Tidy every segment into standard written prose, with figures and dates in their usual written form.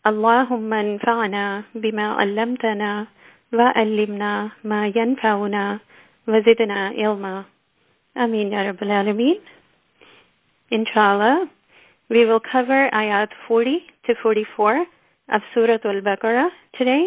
اللهم انفعنا بما علمتنا وعلمنا ما ينفعنا وزدنا علما. Ameen Ya Rabbal Alameen. Inshallah, we will cover ayat 40 to 44 of Surah Al-Baqarah today.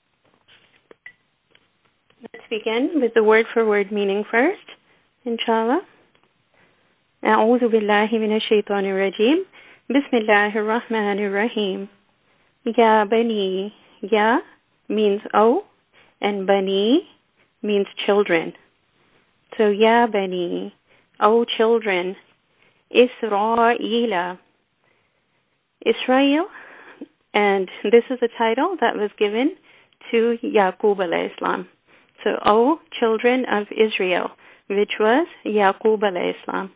Let's begin with the word-for-word meaning first, inshallah. أعوذ بالله من الشيطان الرجيم. بسم الله الرحمن الرحيم. Ya Bani. Ya means O, and Bani means children. So Ya Bani, O children, Israel. Israel, and this is a title that was given to Yaqub alayhi salam. So, O children of Israel, which was Yaqub alayhi salam.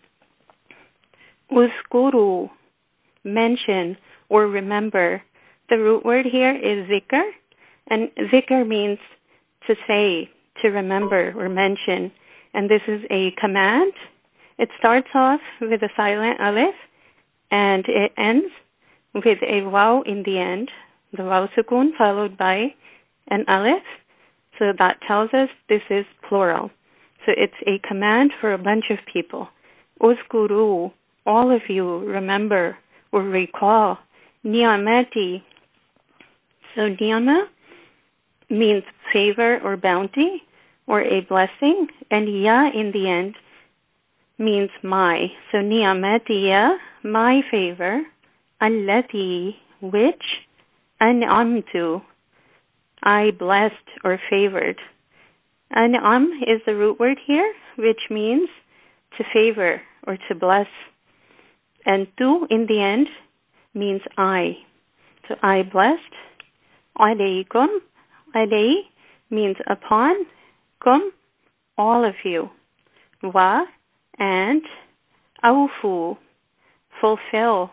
Uzkuru, mention or remember. The root word here is zikr, and zikr means to say, to remember or mention, and this is a command. It starts off with a silent alif, and it ends with a waw in the end, the waw sukun followed by an alif. So that tells us this is plural. So it's a command for a bunch of people. Uzkuru, all of you, remember or recall. Ni'amati. So ni'ama means favor or bounty or a blessing, and ya in the end means my. So ni'amati ya, my favor, allati, which, an'amtu, I blessed or favored. An'am is the root word here, which means to favor or to bless. And tu in the end means I. So I blessed. Alaykum. Alay means upon. Kum, all of you. Wa, and awfu, fulfill.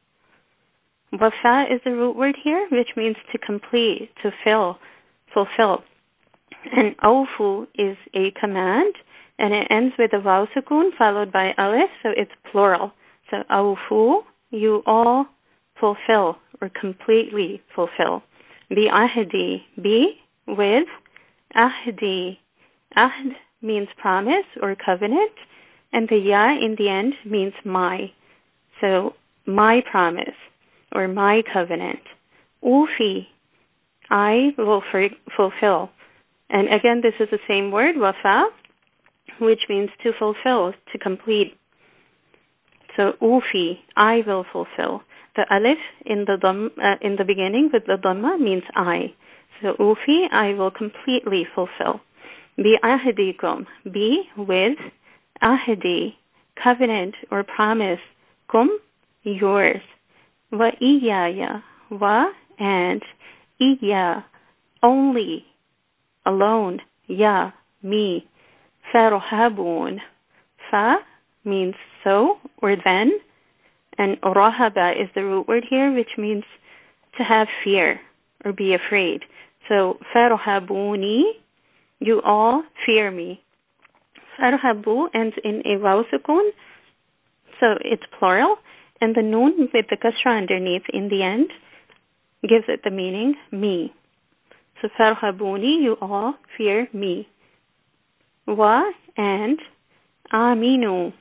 Wafa is the root word here, which means to complete, to fulfill. And awfu is a command, and it ends with a waw sukun followed by alif, so it's plural. So awfu, you all fulfill or completely fulfill. Bi ahdi, be with ahdi. Ahd means promise or covenant, and the ya in the end means my. So my promise or my covenant. Ufi, I will fulfill. And again, this is the same word, wafa, which means to fulfill, to complete. So ufi, I will fulfill. The alif in the beginning with the dhamma means I. So ufi, I will completely fulfill. Bi ahdikum, be with ahdi, covenant or promise. Kum, yours. Wa iyaya, wa and iya, only, alone, ya, me. Farhabun, fa means so or then, and rahaba is the root word here, which means to have fear or be afraid. So farhabuni, you all fear me. Farhabu ends in a waw sukun, so it's plural, and the noon with the kasra underneath in the end gives it the meaning me. So farhabuni, you all fear me. Wa and aminu.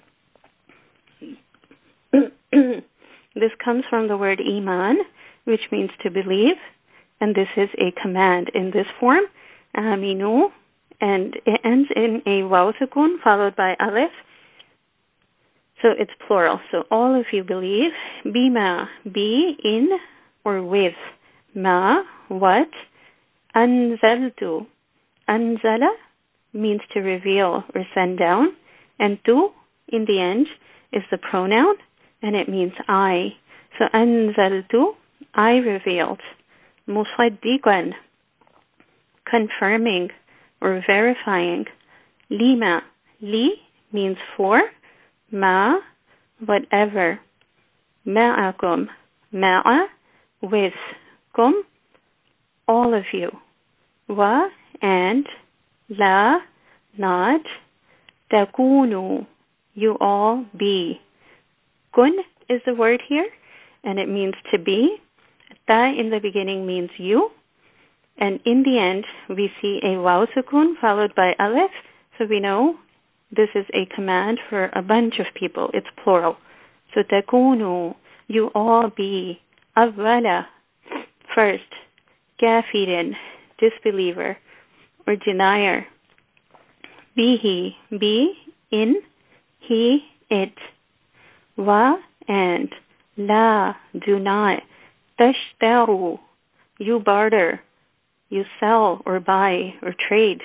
This comes from the word iman, which means to believe, and this is a command in this form, aminu, and it ends in a waw sukun followed by alif. So it's plural. So all of you believe. Bima, be in or with. Ma, what. Anzaltu. Anzala means to reveal or send down. And tu, in the end, is the pronoun, and it means I. So anzaltu, I revealed. Musaddiqan, confirming or verifying. Lima, li means for. Ma, whatever. Ma'akum, ma'a, with. Kum, all of you. Wa, and. La, not. Takunu, you all be. Kun is the word here, and it means to be. Ta in the beginning means you. And in the end, we see a waw sukun followed by alif. So we know this is a command for a bunch of people. It's plural. So takunu, you all be. Awwala, first. Kafirin, disbeliever or denier. Bihi, be, in, he, it. Wa, and. La, do not. Tashtaru, you barter. You sell or buy or trade.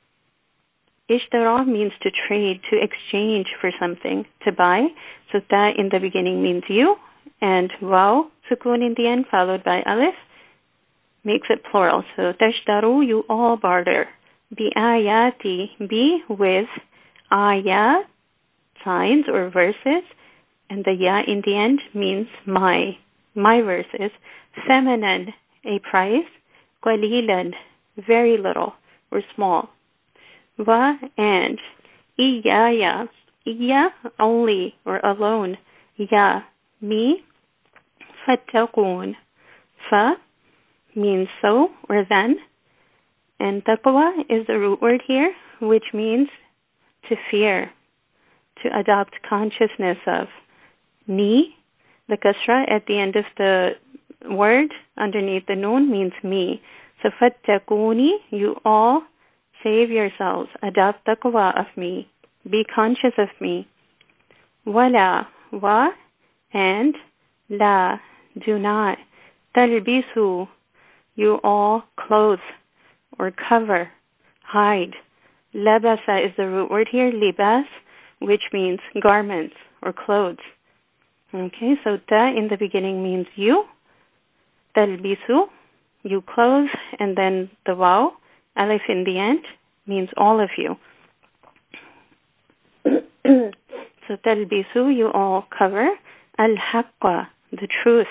Ishtara means to trade, to exchange for something, to buy. So that in the beginning means you, and waw, sukun in the end, followed by alif, makes it plural. So tashtaru, you all barter. Bi-ayati, be with ayat, signs or verses, and the ya in the end means my verses. Thamanan, a price. Qalilan, very little or small. Wa, and. Iyaya, iya, only or alone. Ya, me. Fattaqun, fa means so or then. And taqwa is the root word here, which means to fear, to adopt consciousness of. Ni, the kasra at the end of the word underneath the noon means me. So fattaquni, you all save yourselves, adopt taqwa of me, be conscious of me. Wala, wa, and. La, do not. Talbisu, you all clothe or cover, hide. Labasa is the root word here, libas, which means garments or clothes. Okay, so ta in the beginning means you. Talbisu, you clothe, and then the waw, alif in the end, means all of you. So talbisu, you all cover. Al-haqqa, the truth.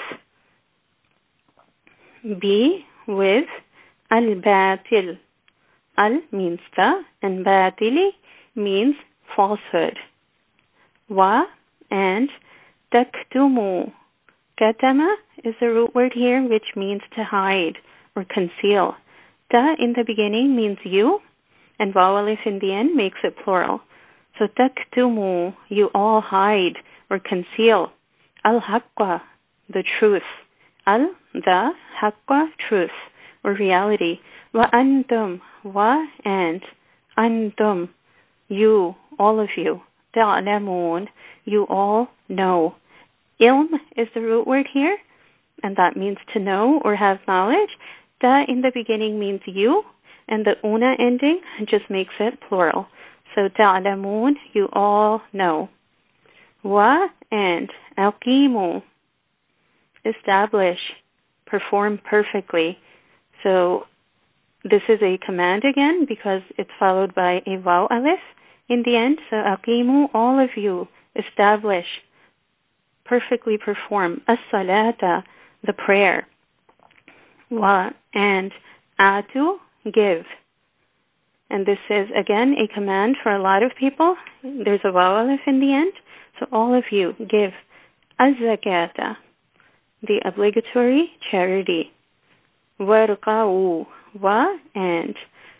Be with al-batil. Al means the, and batili means falsehood. Wa, and. Taktumu. Katama is the root word here, which means to hide or conceal. Ta in the beginning means you, and waw alif in the end makes it plural. So taktumu, you all hide or conceal. Al-haqqa, the truth. Al, the, haqqa, truth or reality. Wa antum, wa, and. Antum, you, all of you. Ta'lamun, you all know. Ilm is the root word here, and that means to know or have knowledge. Ta in the beginning means you, and the una ending just makes it plural. So ta'lamun, you all know. Wa, and. Aqimu, establish, perform perfectly. So this is a command again because it's followed by a waw alif in the end. So aqimu, all of you, establish, perfectly perform. As-salata, the prayer. Wa, and. Atu, give. And this is, again, a command for a lot of people. There's a waw alif in the end. So all of you, give. Az-zakata, the obligatory charity. Warqa'u, wa, and.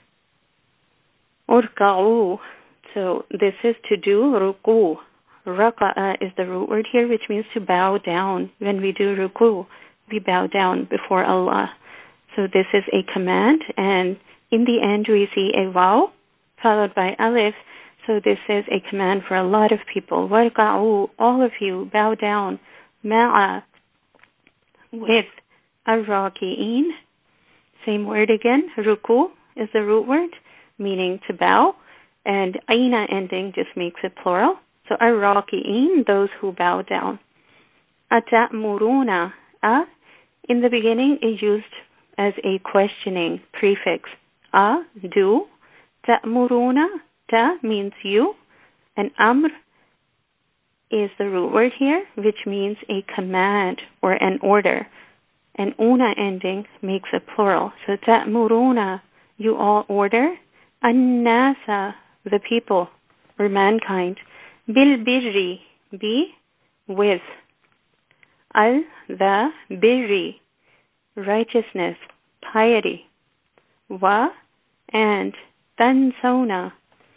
Urqa'u, so this is to do ruku. Raqa'a is the root word here, which means to bow down. When we do ruku, we bow down before Allah. So this is a command, and in the end we see a waw followed by alif. So this is a command for a lot of people. Warqa'u, all of you, bow down. Ma'a, with. Ar-raki'in, same word again. Ruku is the root word, meaning to bow. And aina ending just makes it plural. So ar-raki'in, those who bow down. Ata'muruna, a in the beginning is used as a questioning prefix. A, do. Ta'muruna, ta means you. And amr is the root word here, which means a command or an order. And una ending makes it plural. So ta'muruna, you all order. An-nasa, the people or mankind. Bil birri, be with. Al, the birri, righteousness, piety. Wa, and tansawna.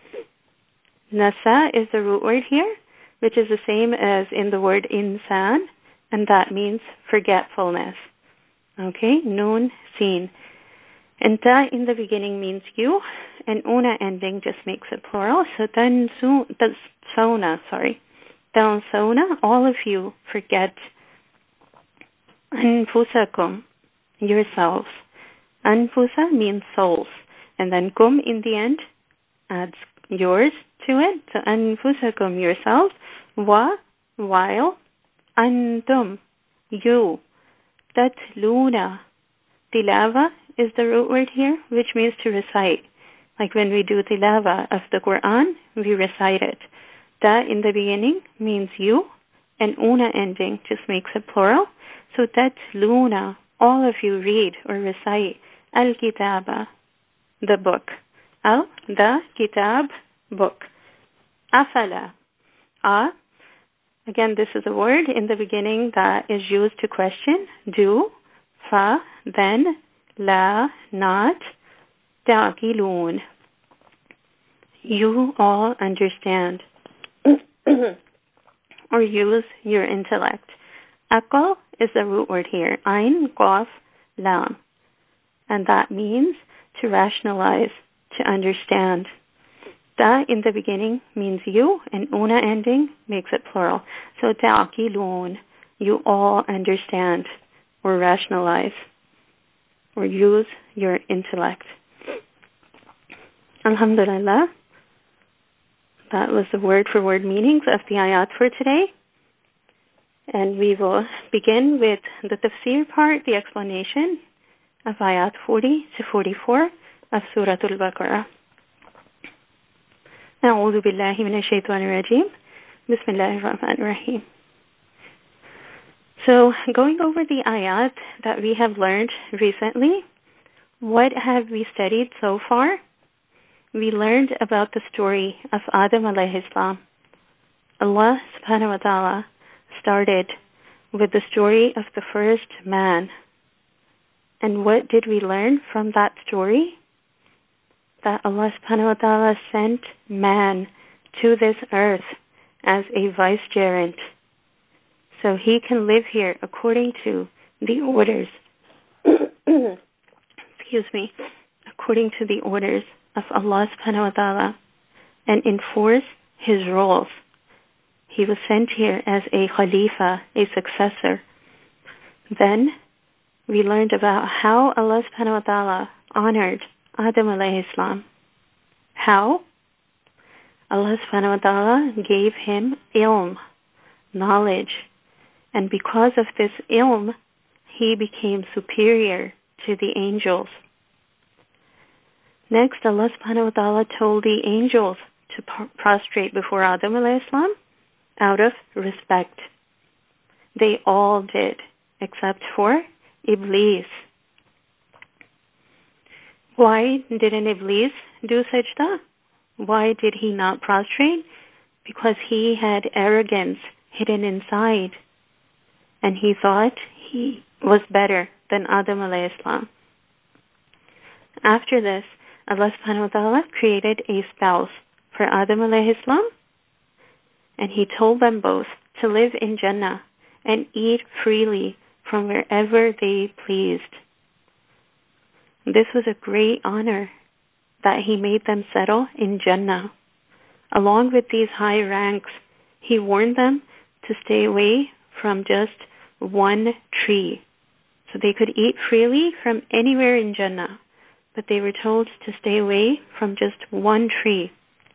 Nasa is the root word here, which is the same as in the word insan, and that means forgetfulness. Okay, noon, seen. And ta in the beginning means you, and una ending just makes it plural. So tansawna, all of you forget anfusakum, yourselves. Anfusa means souls, and then kum in the end adds yours to it. So anfusakum, yourselves, while antum, you. Tatluna, tilava is the root word here, which means to recite. Like when we do tilava of the Quran, we recite it. Ta in the beginning means you, and una ending just makes it plural. So tatluna, all of you read or recite al-kitaba, the book. The kitab, book. Afala. Again, this is a word in the beginning that is used to question. Do. Fa, then. La, not. Ta'qilun. You all understand. Or use your intellect. Aqal is the root word here. Ain, qaf, lam. And that means to rationalize, to understand. Ta in the beginning means you, and una ending makes it plural. So ta'qilun, you all understand, or rationalize, or use your intellect. Alhamdulillah. That was the word-for-word meanings of the ayat for today. And we will begin with the tafsir part, the explanation of ayat 40 to 44 of Surah Al-Baqarah. أعوذ بالله من الشيطان الرجيم. بسم الله الرحمن الرحيم. So, going over the ayat that we have learned recently, what have we studied so far? We learned about the story of Adam alayhi salam. Allah subhanahu wa ta'ala started with the story of the first man. And what did we learn from that story? That Allah subhanahu wa ta'ala sent man to this earth as a vicegerent. So he can live here according to the orders, according to the orders of Allah subhanahu wa ta'ala, and enforce his roles. He was sent here as a khalifa, a successor. Then we learned about how Allah subhanahu wa ta'ala honored Adam alayhi salam. How? Allah subhanahu wa ta'ala gave him ilm, knowledge. And because of this ilm, he became superior to the angels. Next, Allah subhanahu wa ta'ala told the angels to prostrate before Adam alayhi salam out of respect. They all did, except for Iblis. Why didn't Iblis do sajda? Why did he not prostrate? Because he had arrogance hidden inside. And he thought he was better than Adam alayhi salam. After this, Allah subhanahu wa ta'ala created a spouse for Adam alayhi salam, and he told them both to live in Jannah and eat freely from wherever they pleased. This was a great honor that he made them settle in Jannah. Along with these high ranks, he warned them to stay away from just one tree. So they could eat freely from anywhere in Jannah, but they were told to stay away from just one tree.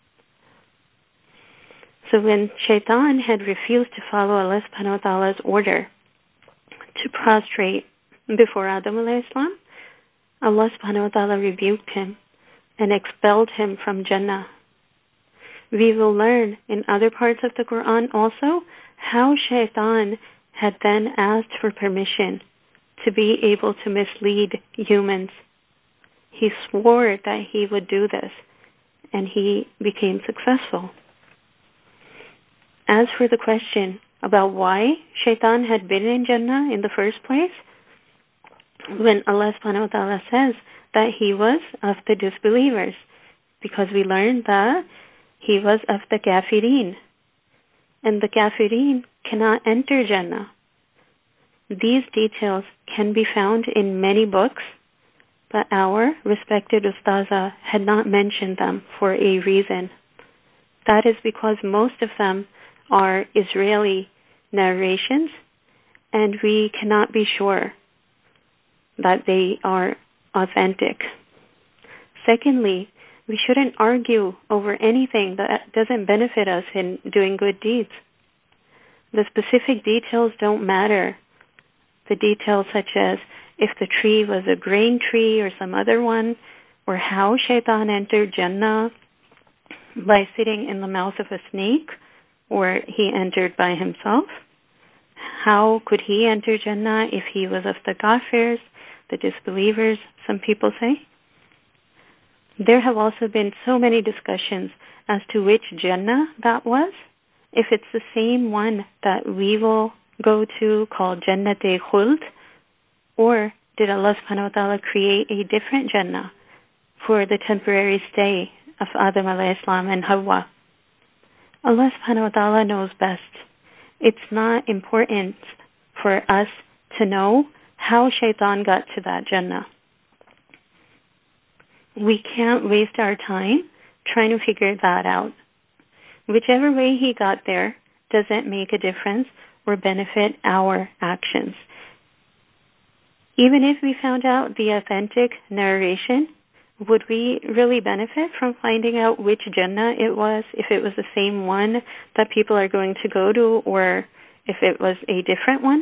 So when Shaitan had refused to follow Allah subhanahu wa ta'ala's order to prostrate before Adam alayhi salam, Allah subhanahu wa ta'ala rebuked him and expelled him from Jannah. We will learn in other parts of the Quran also how Shaitan had then asked for permission to be able to mislead humans. He swore that he would do this, and he became successful. As for the question about why Shaitan had been in Jannah in the first place, when Allah subhanahu wa ta'ala says that he was of the disbelievers, because we learned that he was of the kafirin, and the kafirin cannot enter Jannah. These details can be found in many books, but our respected Ustaza had not mentioned them for a reason. That is because most of them are Israeli narrations, and we cannot be sure that they are authentic. Secondly, we shouldn't argue over anything that doesn't benefit us in doing good deeds. The specific details don't matter. The details such as if the tree was a grain tree or some other one, or how Shaitan entered Jannah by sitting in the mouth of a snake, or he entered by himself. How could he enter Jannah if he was of the kafirs, the disbelievers, some people say? There have also been so many discussions as to which Jannah that was. If it's the same one that we will go to called Jannat-e-Khuld, or did Allah subhanahu wa ta'ala create a different Jannah for the temporary stay of Adam alayhi salam and Hawa? Allah subhanahu wa ta'ala knows best. It's not important for us to know how Shaitan got to that Jannah. We can't waste our time trying to figure that out. Whichever way he got there doesn't make a difference or benefit our actions. Even if we found out the authentic narration, would we really benefit from finding out which Jannah it was, if it was the same one that people are going to go to, or if it was a different one?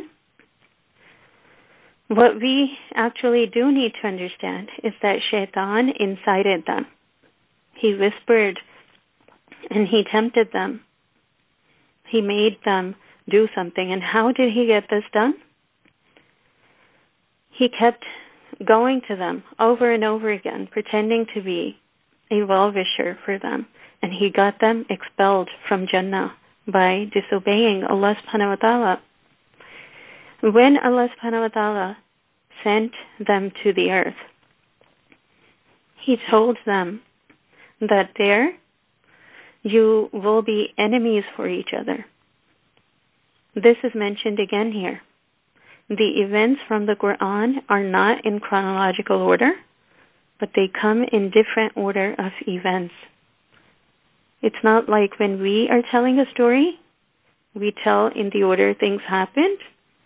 What we actually do need to understand is that Shaitan incited them. He whispered and he tempted them. He made them do something. And how did he get this done? He kept going to them over and over again, pretending to be a well-wisher for them. And he got them expelled from Jannah by disobeying Allah subhanahu wa ta'ala. When Allah subhanahu wa ta'ala sent them to the earth, he told them that there you will be enemies for each other. This is mentioned again here. The events from the Quran are not in chronological order, but they come in different order of events. It's not like when we are telling a story, we tell in the order things happened,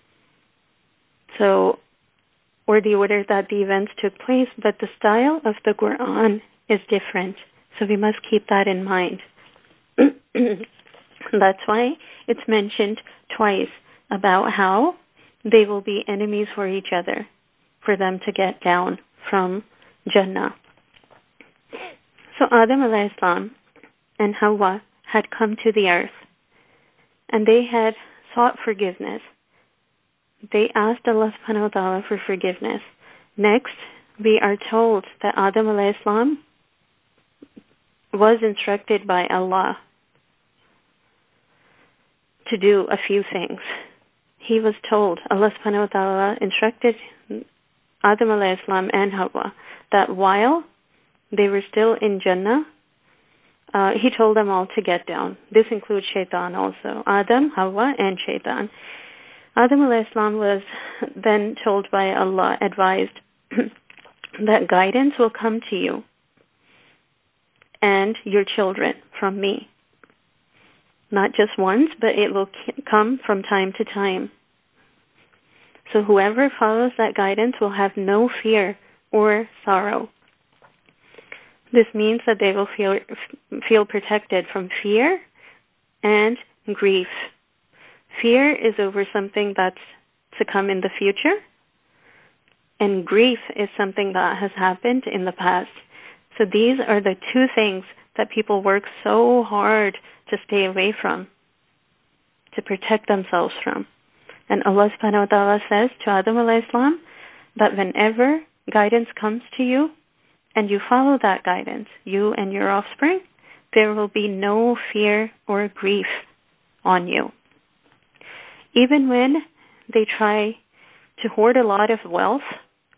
or the order that the events took place, but the style of the Quran is different. So we must keep that in mind. That's why it's mentioned twice about how they will be enemies for each other, for them to get down from Jannah. So Adam alayhi salam and Hawa had come to the earth, and they had sought forgiveness. They asked Allah subhanahu wa ta'ala for forgiveness. Next, we are told that Adam alayhi salam was instructed by Allah to do a few things. He was told, Allah subhanahu wa ta'ala instructed Adam alayhi salam and Hawa that while they were still in Jannah, he told them all to get down. This includes Shaitan also. Adam, Hawa, and Shaitan. Adam alayhi salam was then told by Allah, advised, that guidance will come to you and your children from me. Not just once, but it will come from time to time. So whoever follows that guidance will have no fear or sorrow. This means that they will feel protected from fear and grief. Fear is over something that's to come in the future, and grief is something that has happened in the past. So these are the two things that people work so hard to stay away from, to protect themselves from. And Allah subhanahu wa ta'ala says to Adam alayhi salam that whenever guidance comes to you and you follow that guidance, you and your offspring, there will be no fear or grief on you. Even when they try to hoard a lot of wealth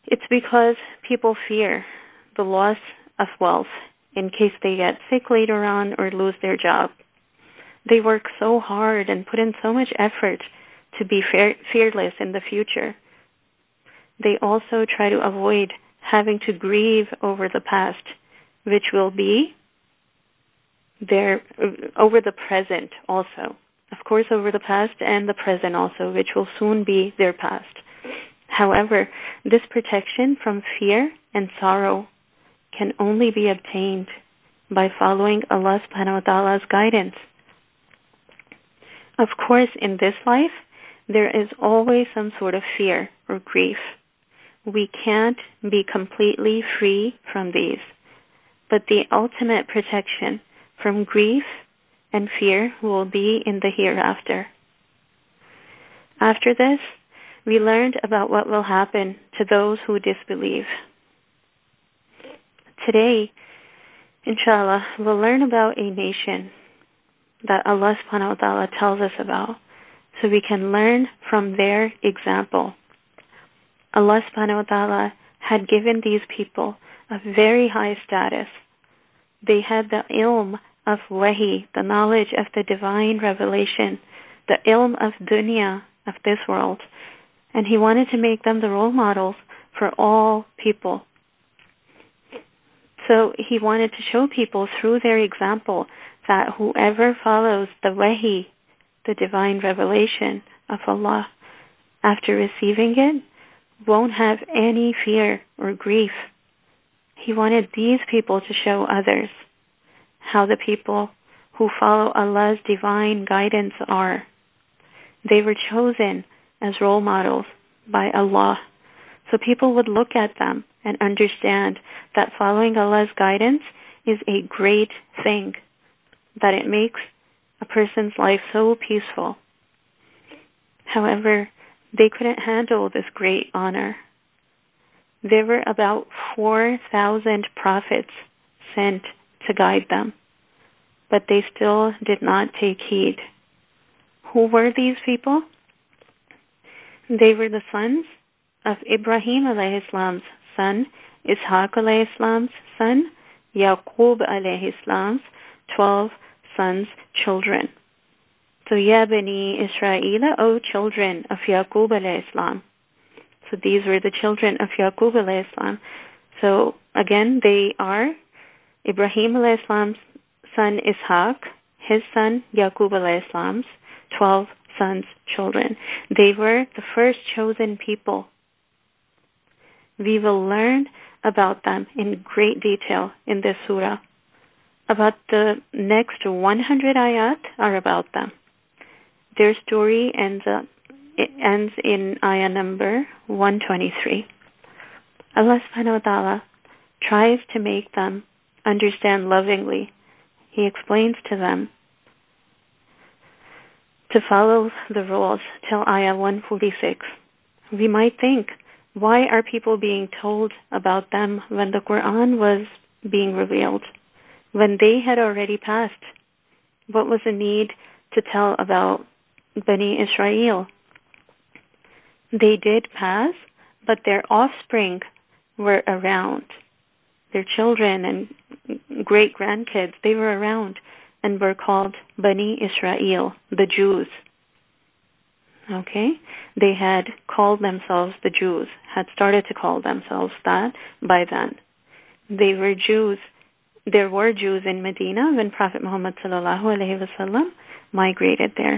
It's because people fear the loss of wealth in case they get sick later on or lose their job. They work so hard and put in so much effort to be fearless in the future. They also try to avoid having to grieve over the past, which will be over the present also. Of course, over the past and the present also, which will soon be their past. However, this protection from fear and sorrow can only be obtained by following Allah subhanahu wa ta'ala's guidance. Of course, in this life, there is always some sort of fear or grief. We can't be completely free from these. But the ultimate protection from grief and fear will be in the hereafter. After this, we learned about what will happen to those who disbelieve. Today, inshallah, we'll learn about a nation that Allah subhanahu wa ta'ala tells us about, so we can learn from their example. Allah subhanahu wa ta'ala had given these people a very high status. They had the ilm of wahi, the knowledge of the divine revelation, the ilm of dunya, of this world. And He wanted to make them the role models for all people. So He wanted to show people through their example that whoever follows the wahi, the divine revelation of Allah, after receiving it, won't have any fear or grief. He wanted these people to show others how the people who follow Allah's divine guidance are. They were chosen as role models by Allah. So people would look at them and understand that following Allah's guidance is a great thing, that it makes a person's life so peaceful. However, they couldn't handle this great honor. There were about 4,000 prophets sent to guide them, but they still did not take heed. Who were these people? They were the sons of Ibrahim alayhi salam's son, Ishaq alayhi salam's son, Yaqub alayhi salam's 12 sons, children. So, Ya Bani Israel, O children of Yaqub alayhi salam. So these were the children of Yaqub alayhi salam. So again, they are Ibrahim alayhi salam's son Ishaq, his son Yaqub alayhi salam's 12 sons, children. They were the first chosen people. We will learn about them in great detail in this surah. About the next 100 ayat are about them. Their story ends in ayah number 123. Allah subhanahu wa ta'ala tries to make them understand lovingly. He explains to them to follow the rules till ayah 146. We might think, why are people being told about them when the Quran was being revealed? When they had already passed, what was the need to tell about Bani Israel? They did pass, but their offspring were around. Their children and great-grandkids, they were around and were called Bani Israel, the Jews. Okay? They had called themselves the Jews, had started to call themselves that by then. They were Jews. There were Jews in Medina when Prophet Muhammad sallallahu alaihi wasallam migrated there.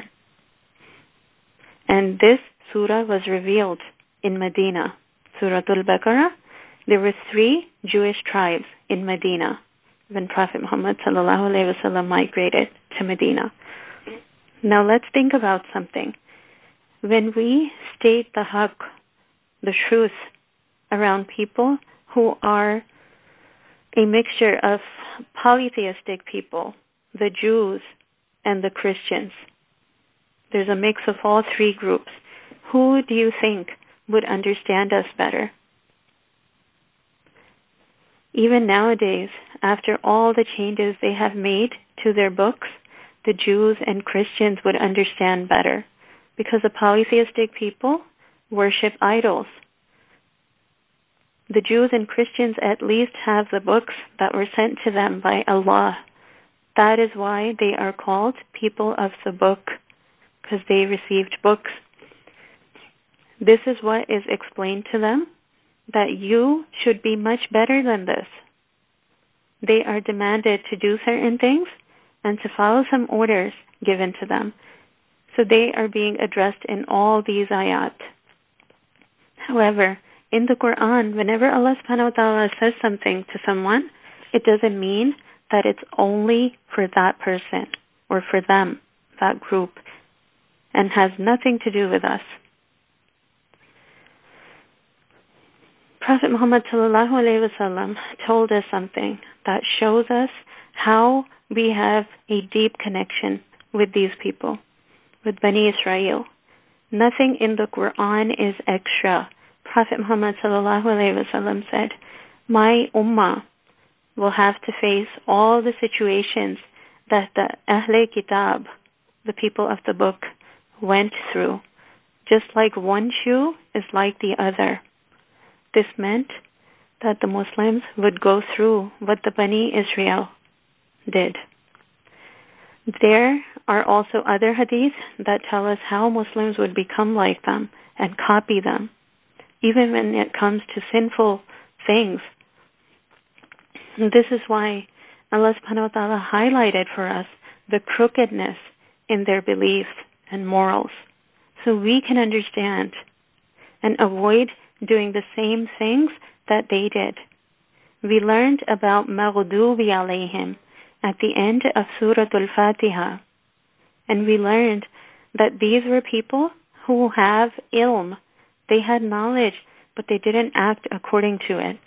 And this surah was revealed in Medina. Surah Al-Baqarah. There were 3 Jewish tribes in Medina when Prophet Muhammad sallallahu alaihi wasallam migrated to Medina. Now let's think about something. When we state the haqq, the truth, around people who are a mixture of polytheistic people, the Jews and the Christians, there's a mix of all 3 groups. Who do you think would understand us better? Even nowadays, after all the changes they have made to their books, the Jews and Christians would understand better, because the polytheistic people worship idols. The Jews and Christians at least have the books that were sent to them by Allah. That is why they are called people of the book, because they received books. This is what is explained to them, that you should be much better than this. They are demanded to do certain things and to follow some orders given to them. So they are being addressed in all these ayat. However, in the Quran, whenever Allah subhanahu wa ta'ala says something to someone, it doesn't mean that it's only for that person or for them, that group, and has nothing to do with us. Prophet Muhammad sallallahu alaihi wasallam told us something that shows us how we have a deep connection with these people, with Bani Israel. Nothing in the Quran is extra. Prophet Muhammad sallallahu alaihi wasallam said, my ummah will have to face all the situations that the Ahle Kitab, the people of the book, went through, just like one shoe is like the other. This meant that the Muslims would go through what the Bani Israel did. There are also other hadiths that tell us how Muslims would become like them and copy them, even when it comes to sinful things. And this is why Allah subhanahu wa ta'ala highlighted for us the crookedness in their beliefs and morals, so we can understand and avoid doing the same things that they did. We learned about Maghdubi alayhim at the end of Surah Al-Fatiha, and we learned that these were people who have ilm. They had knowledge, but they didn't act according to it.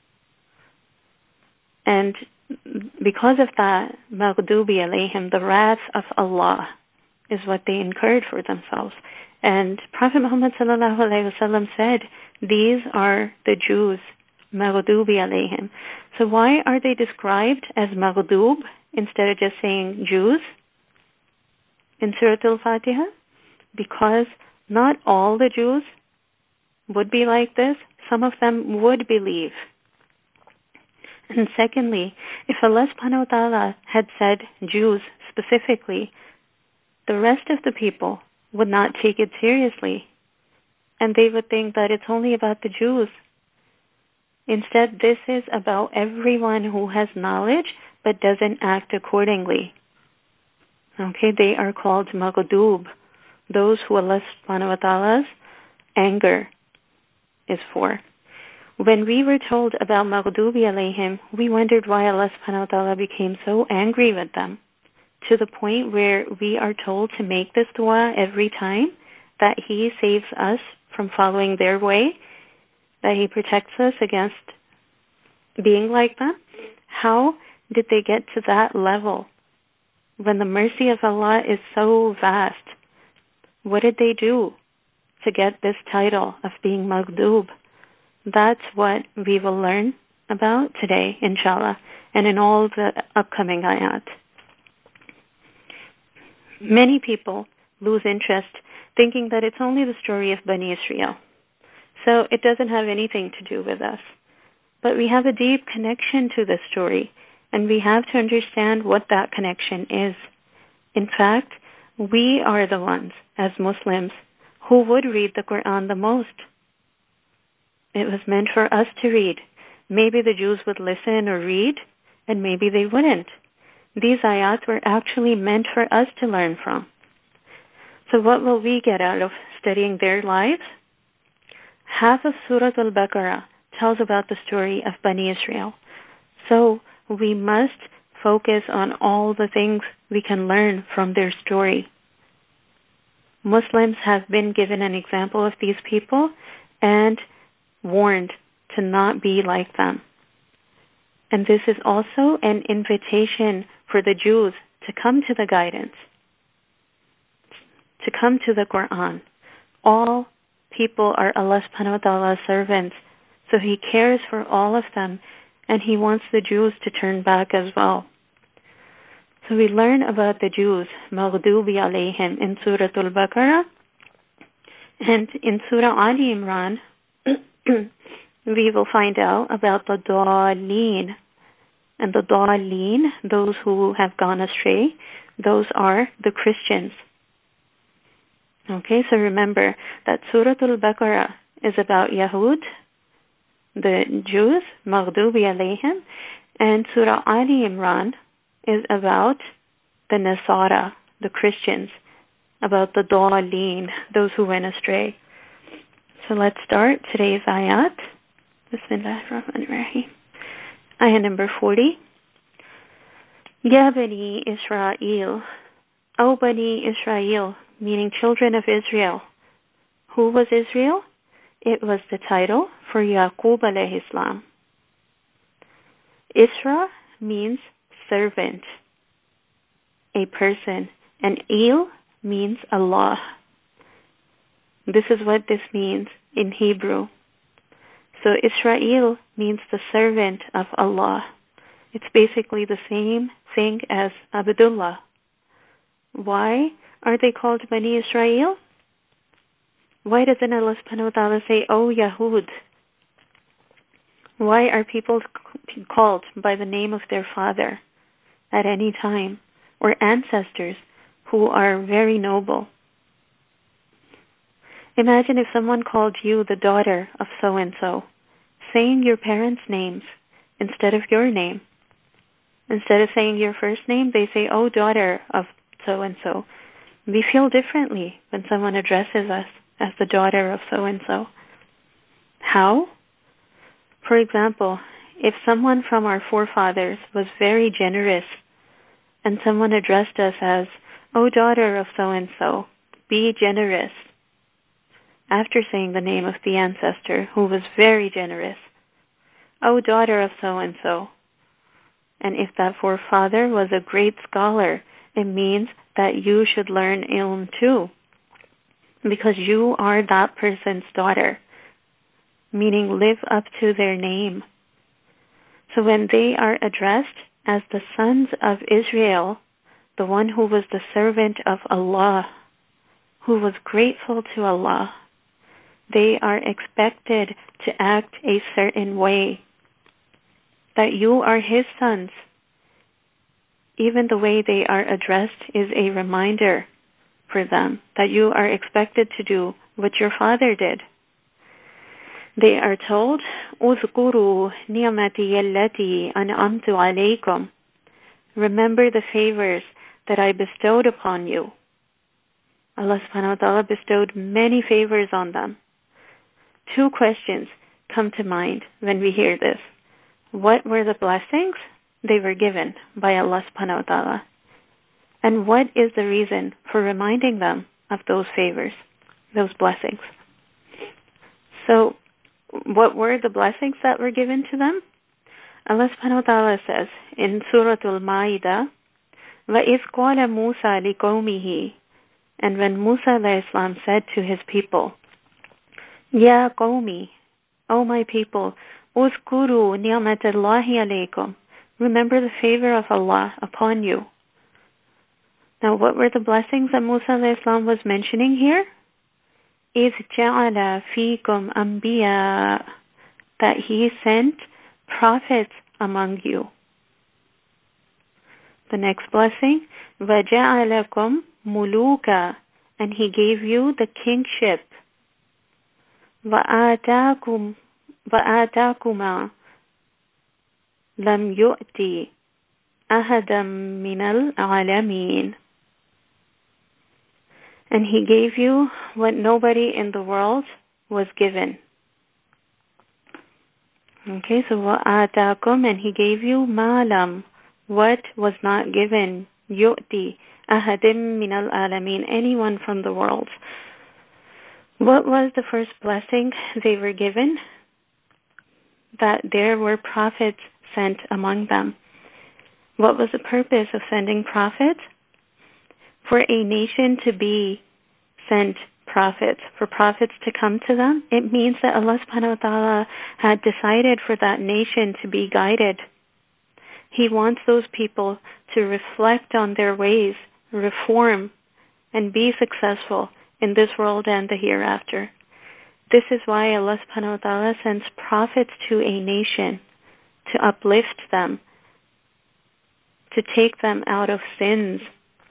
And because of that, Maghdubi alayhim, the wrath of Allah, is what they incurred for themselves. And Prophet Muhammad sallallahu alaihi wasallam said, these are the Jews, Maghdubi alayhim. So why are they described as Maghdub instead of just saying Jews in Surah Al-Fatiha? Because not all the Jews would be like this. Some of them would believe. And secondly, if Allah subhanahu wa ta'ala had said Jews specifically, the rest of the people would not take it seriously. And they would think that it's only about the Jews. Instead, this is about everyone who has knowledge but doesn't act accordingly. Okay, they are called Maghdub, those who Allah subhanahu wa ta'ala's anger is for. When we were told about Maghdubi alayhim, we wondered why Allah subhanahu wa ta'ala became so angry with them, to the point where we are told to make this dua every time, that He saves us from following their way, that He protects us against being like them. How did they get to that level when the mercy of Allah is so vast? What did they do to get this title of being Maghdub? That's what we will learn about today, inshallah, and in all the upcoming ayat. Many people lose interest thinking that it's only the story of Bani Israel. So it doesn't have anything to do with us. But we have a deep connection to this story, and we have to understand what that connection is. In fact, we are the ones, as Muslims, who would read the Quran the most. It was meant for us to read. Maybe the Jews would listen or read, and maybe they wouldn't. These ayats were actually meant for us to learn from. So what will we get out of studying their lives? Half of Surah Al-Baqarah tells about the story of Bani Israel. So we must focus on all the things we can learn from their story. Muslims have been given an example of these people and warned to not be like them. And this is also an invitation for the Jews to come to the guidance, to come to the Quran. All people are Allah subhanahu wa ta'ala's servants, so He cares for all of them, and He wants the Jews to turn back as well. So we learn about the Jews, Maghdubi alayhim, in Surah Al-Baqarah, and in Surah Ali Imran, we will find out about the Dallin. And the Dallin, those who have gone astray, those are the Christians. Okay, so remember that Surah Al-Baqarah is about Yahud, the Jews, Maghdubi alayhim, and Surah Ali Imran is about the Nasara, the Christians, about the Dallin, those who went astray. So let's start today's ayat. Bismillahirrahmanirrahim. Ayah number 40. Ya Bani Israel, O Bani Israel, meaning children of Israel. Who was Israel? It was the title for Yaqub alayhi salam. Isra means servant, a person, and Il means Allah. This is what this means in Hebrew. So Israel means the servant of Allah. It's basically the same thing as Abdullah. Why are they called Bani Israel? Why doesn't Allah subhanahu wa ta'ala say, O Yahud? Why are people called by the name of their father at any time, or ancestors who are very noble? Imagine if someone called you the daughter of so-and-so, saying your parents' names instead of your name. Instead of saying your first name, they say, oh, daughter of so-and-so. We feel differently when someone addresses us as the daughter of so-and-so. How? For example, if someone from our forefathers was very generous and someone addressed us as, oh, daughter of so-and-so, be generous, after saying the name of the ancestor who was very generous, oh, daughter of so-and-so. And if that forefather was a great scholar, it means that you should learn ilm too, because you are that person's daughter, meaning live up to their name. So when they are addressed as the sons of Israel, the one who was the servant of Allah, who was grateful to Allah, they are expected to act a certain way, that you are his sons. Even the way they are addressed is a reminder for them that you are expected to do what your father did. They are told, "Uzkuru ni'mati allati an'amtu alaykum." Remember the favors that I bestowed upon you. Allah subhanahu wa ta'ala bestowed many favors on them. Two questions come to mind when we hear this. What were the blessings they were given by Allah subhanahu wa ta'ala? And what is the reason for reminding them of those favors, those blessings? So, what were the blessings that were given to them? Allah subhanahu wa ta'ala says in Surah Al-Ma'idah, وَإِذْ قَالَ مُوسَى لِقَوْمِهِ, and when Musa alayhi salam said to his people, Ya qawmi, O my people, uzkuru ni'matallahi alaykum, remember the favor of Allah upon you. Now what were the blessings that Musa alayhi salam was mentioning here? إِذْ جَعَلَ فِيكُمْ أَنْبِيَاءَ, that he sent prophets among you. The next blessing, وَجَعَلَكُمْ مُلُوكًا, and he gave you the kingship. وَآتَاكُمَا لَمْ يُؤْتِ أَحَدًا مِنَ الْعَالَمِينَ, and he gave you what nobody in the world was given. Okay, so وَآتَاكُمْ, and he gave you مَا what was not given, يُؤْتِ أَحَدٍ مِنَ الْعَالَمِينَ, anyone from the world. What was the first blessing they were given? That there were prophets sent among them. What was the purpose of sending prophets? For a nation to be sent prophets, for prophets to come to them, it means that Allah subhanahu wa ta'ala had decided for that nation to be guided. He wants those people to reflect on their ways, reform, and be successful in this world and the hereafter. This is why Allah subhanahu wa ta'ala sends prophets to a nation to uplift them, to take them out of sins.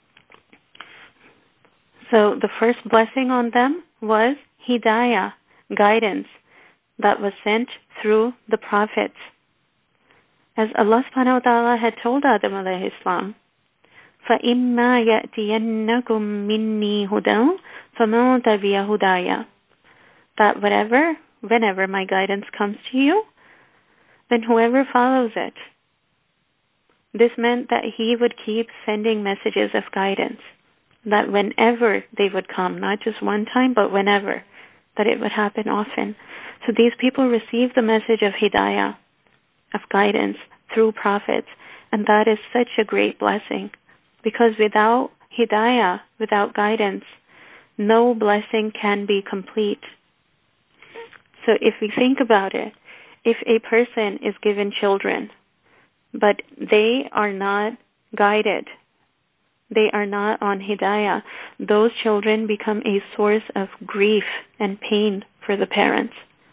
So the first blessing on them was hidayah, guidance, that was sent through the prophets. As Allah subhanahu wa ta'ala had told Adam alayhi salam, فَإِمَّا يَأْتِيَنَّكُم مِّنِّي هُدًى فَمَن تَبِعَ هُدَايَ, that whenever my guidance comes to you, then whoever follows it. This meant that he would keep sending messages of guidance, that whenever they would come, not just one time, but whenever, that it would happen often. So these people received the message of hidayah, of guidance, through prophets, and that is such a great blessing, because without hidayah, without guidance, no blessing can be complete. So if we think about it, if a person is given children, but they are not guided, they are not on hidayah, those children become a source of grief and pain for the parents.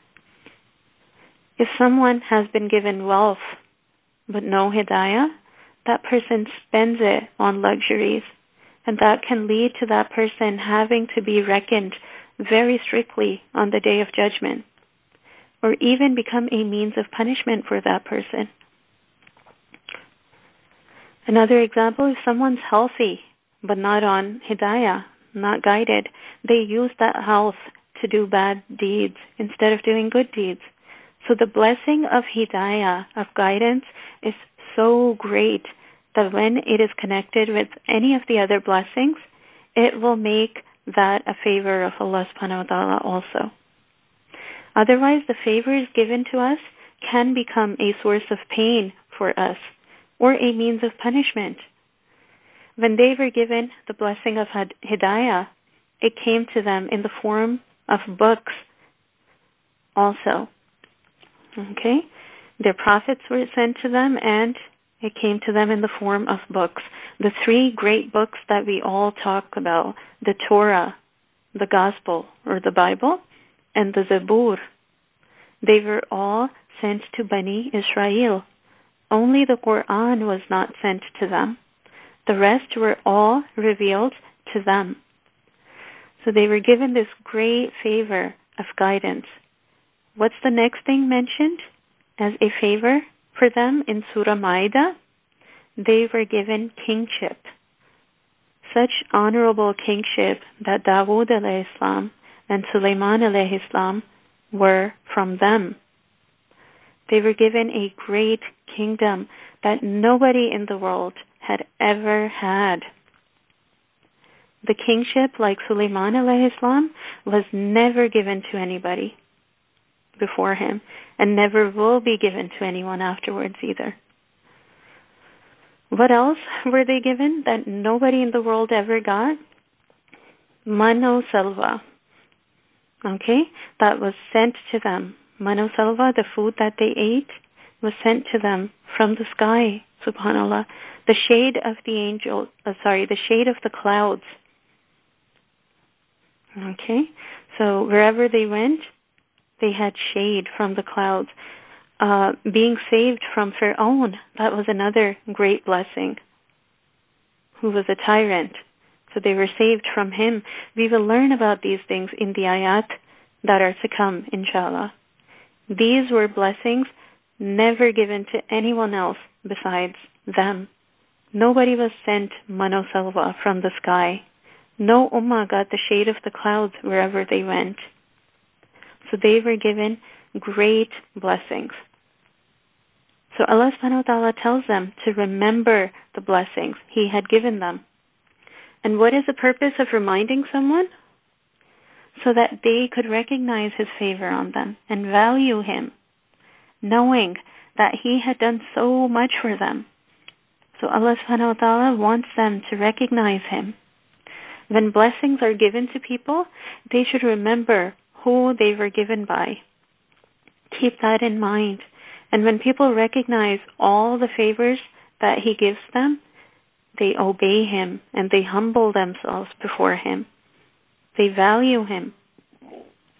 If someone has been given wealth but no hidayah, that person spends it on luxuries, and that can lead to that person having to be reckoned very strictly on the Day of Judgment, or even become a means of punishment for that person. Another example, if someone's healthy but not on hidayah, not guided, they use that health to do bad deeds instead of doing good deeds. So the blessing of hidayah, of guidance, is so great that when it is connected with any of the other blessings, it will make that a favor of Allah subhanahu wa ta'ala also. Otherwise, the favors given to us can become a source of pain for us, or a means of punishment. When they were given the blessing of hidayah, it came to them in the form of books also. Okay? Their prophets were sent to them, and it came to them in the form of books. The three great books that we all talk about, the Torah, the Gospel, or the Bible, and the Zabur, they were all sent to Bani Israel. Only the Quran was not sent to them. The rest were all revealed to them. So they were given this great favor of guidance. What's the next thing mentioned as a favor for them in Surah Ma'idah? They were given kingship. Such honorable kingship that Dawood alayhi salam and Sulaiman alayhi salam were from them. They were given a great kingdom that nobody in the world had ever had. The kingship, like Sulaiman alayhi salam, was never given to anybody before him, and never will be given to anyone afterwards either. What else were they given that nobody in the world ever got? Mano salva. Okay? That was sent to them. Mano salva, the food that they ate, was sent to them from the sky, subhanAllah. The shade of the shade of the clouds. Okay? So wherever they went, they had shade from the clouds. Being saved from Fir'aun, that was another great blessing, who was a tyrant. So they were saved from him. We will learn about these things in the ayat that are to come, inshallah. These were blessings never given to anyone else besides them. Nobody was sent mano salva from the sky. No ummah got the shade of the clouds wherever they went. So they were given great blessings. So Allah subhanahu wa ta'ala tells them to remember the blessings He had given them. And what is the purpose of reminding someone? So that they could recognize His favor on them and value Him, knowing that He had done so much for them. So Allah subhanahu wa ta'ala wants them to recognize Him. When blessings are given to people, they should remember who they were given by. Keep that in mind. And when people recognize all the favors that He gives them, they obey Him and they humble themselves before Him. They value Him.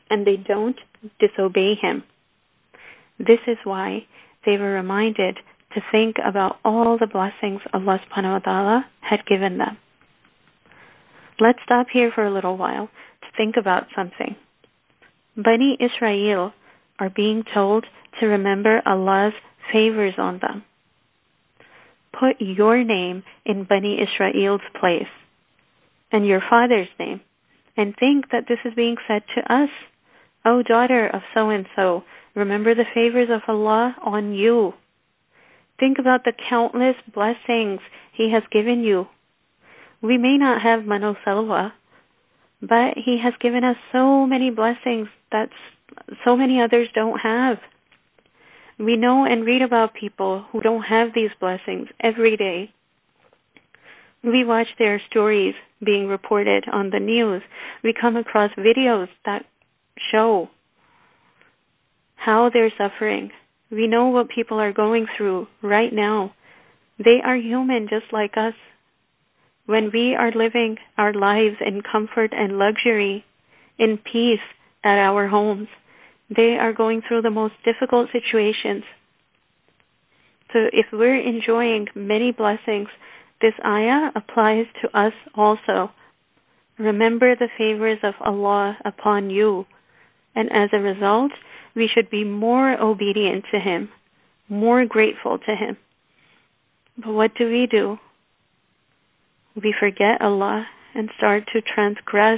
and they don't disobey him. This is why they were reminded to think about all the blessings Allah subhanahu wa ta'ala had given them. Let's stop here for a little while to think about something. Bani Israel are being told to remember Allah's favors on them. Put your name in Bani Israel's place and your father's name, and think that this is being said to us. O daughter of so-and-so, remember the favors of Allah on you. Think about the countless blessings He has given you. We may not have Mano Salwa, but He has given us so many blessings that so many others don't have. We know and read about people who don't have these blessings every day. We watch their stories being reported on the news. We come across videos that show how they're suffering. We know what people are going through right now. They are human just like us. When we are living our lives in comfort and luxury, in peace at our homes, they are going through the most difficult situations. So if we're enjoying many blessings, this ayah applies to us also. Remember the favors of Allah upon you, and as a result, we should be more obedient to Him, more grateful to Him. But what do? We forget Allah and start to transgress.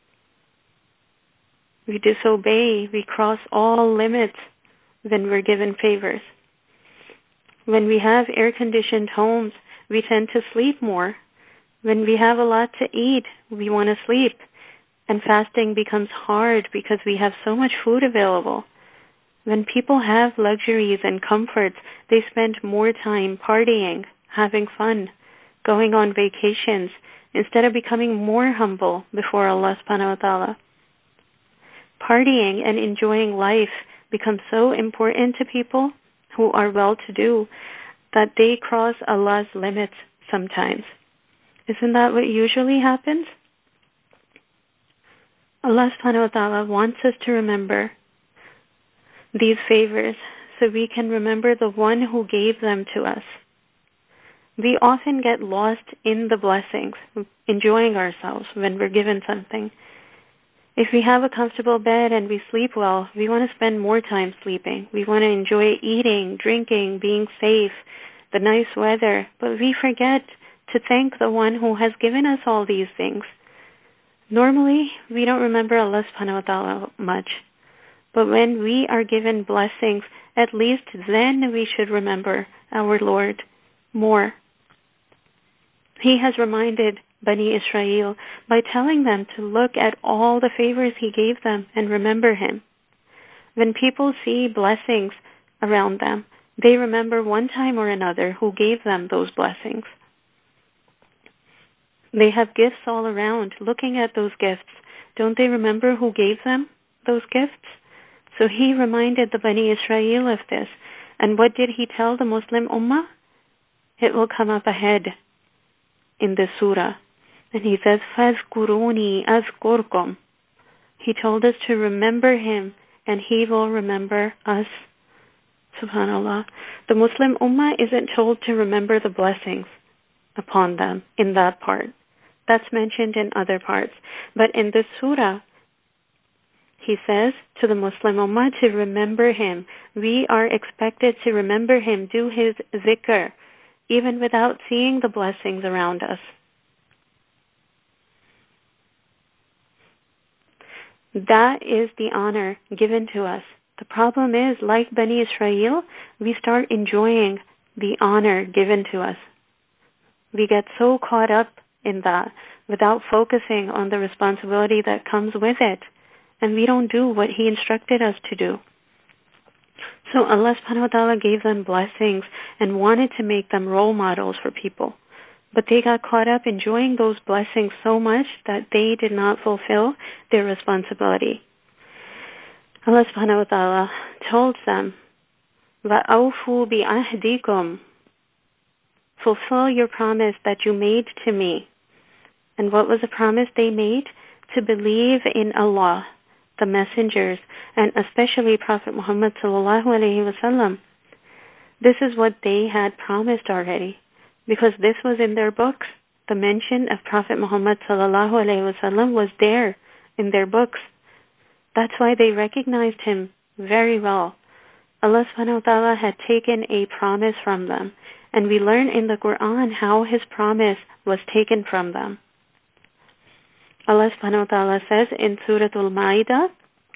We disobey, we cross all limits when we're given favors. When we have air-conditioned homes, we tend to sleep more. When we have a lot to eat, we want to sleep. And fasting becomes hard because we have so much food available. When people have luxuries and comforts, they spend more time partying, having fun, going on vacations, instead of becoming more humble before Allah subhanahu wa ta'ala. Partying and enjoying life becomes so important to people who are well-to-do that they cross Allah's limits sometimes. Isn't that what usually happens? Allah subhanahu wa ta'ala wants us to remember these favors so we can remember the one who gave them to us. We often get lost in the blessings, enjoying ourselves when we're given something. If we have a comfortable bed and we sleep well, we want to spend more time sleeping. We want to enjoy eating, drinking, being safe, the nice weather, but we forget to thank the one who has given us all these things. Normally, we don't remember Allah subhanahu wa ta'ala much, but when we are given blessings, at least then we should remember our Lord more. He has reminded Bani Israel by telling them to look at all the favors He gave them and remember Him. When people see blessings around them, they remember one time or another who gave them those blessings. They have gifts all around. Looking at those gifts, don't they remember who gave them those gifts? So He reminded the Bani Israel of this. And what did He tell the Muslim Ummah? It will come up ahead in this surah. And He says, فَاذْكُرُونِي أَذْكُرْكُمْ. He told us to remember Him, and He will remember us. SubhanAllah. The Muslim Ummah isn't told to remember the blessings upon them in that part. That's mentioned in other parts. But in this surah, He says to the Muslim Ummah to remember Him. We are expected to remember Him, do His zikr, even without seeing the blessings around us. That is the honor given to us. The problem is, like Bani Israel, we start enjoying the honor given to us. We get so caught up in that without focusing on the responsibility that comes with it. And we don't do what He instructed us to do. So Allah subhanahu wa ta'ala gave them blessings and wanted to make them role models for people. But they got caught up enjoying those blessings so much that they did not fulfill their responsibility. Allah subhanahu wa ta'ala told them, وَأَوْفُوا بِعَهْدِكُمْ. Fulfill your promise that you made to me. And what was the promise they made? To believe in Allah, the messengers, and especially Prophet Muhammad sallallahu alaihi wasallam. This is what they had promised already, because this was in their books. The mention of Prophet Muhammad sallallahu alaihi wasallam was there in their books. That's why they recognized him very well. Allah subhanahu wa ta'ala had taken a promise from them, and we learn in the Quran how his promise was taken from them. Allah subhanahu wa ta'ala says in Surah Al-Ma'idah,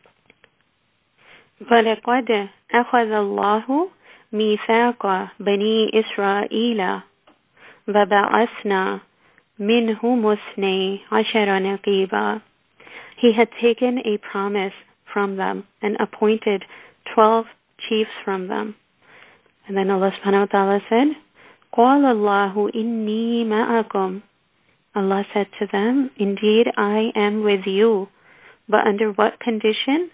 وَلَقَدْ أَخَذَ اللَّهُ مِيثَاقَ بَنِي إِسْرَائِيلَ وَبَعَثْنَا مِنْهُمُ اثْنَيْ عَشَرَ نَقِيبًا. He had taken a promise from them and appointed 12 chiefs from them. And then Allah subhanahu wa ta'ala said, قَالَ اللَّهُ إِنِّي مَعَكُمْ. Allah said to them, indeed I am with you. But under what condition?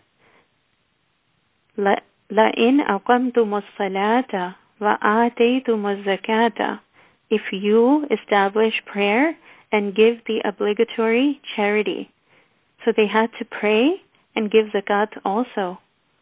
لَإِنْ أَقَمْتُمُ الصَّلَاةَ وَآتَيْتُمُ الزَّكَاةَ. If you establish prayer and give the obligatory charity. So they had to pray and give zakat also.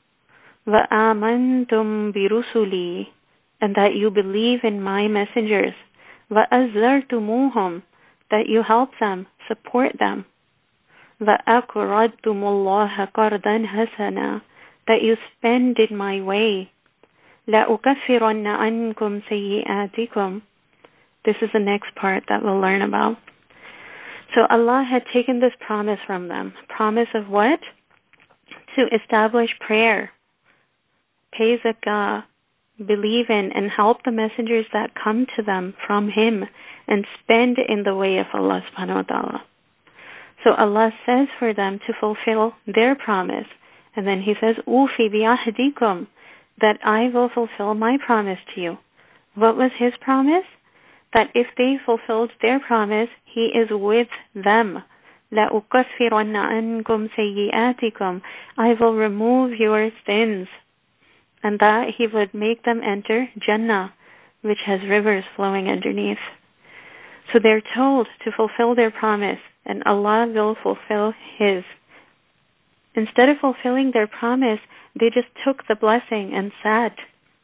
وَآمَنْتُمْ بِرُسُلِي. And that you believe in my messengers. وَأَزَّرْتُمُوهُمْ. That you help them, support them. وَأَقْرَضْتُمُ اللَّهَ قَرْضًا حَسَنًا. That you spend in my way. لَأُكَفِّرَنَّ عَنْكُمْ سَيِّئَاتِكُمْ. This is the next part that we'll learn about. So Allah had taken this promise from them. Promise of what? To establish prayer, pay zakah, believe in and help the messengers that come to them from Him, and spend in the way of Allah subhanahu wa ta'ala. So Allah says for them to fulfill their promise. And then He says, Ufi bi'ahdikum, that I will fulfill my promise to you. What was His promise? That if they fulfilled their promise, He is with them. لَأُكَفِّرَنَّ عَنْكُمْ سَيِّئَاتِكُمْ. I will remove your sins. And that He would make them enter Jannah, which has rivers flowing underneath. So they're told to fulfill their promise, and Allah will fulfill His. Instead of fulfilling their promise, they just took the blessing and sat.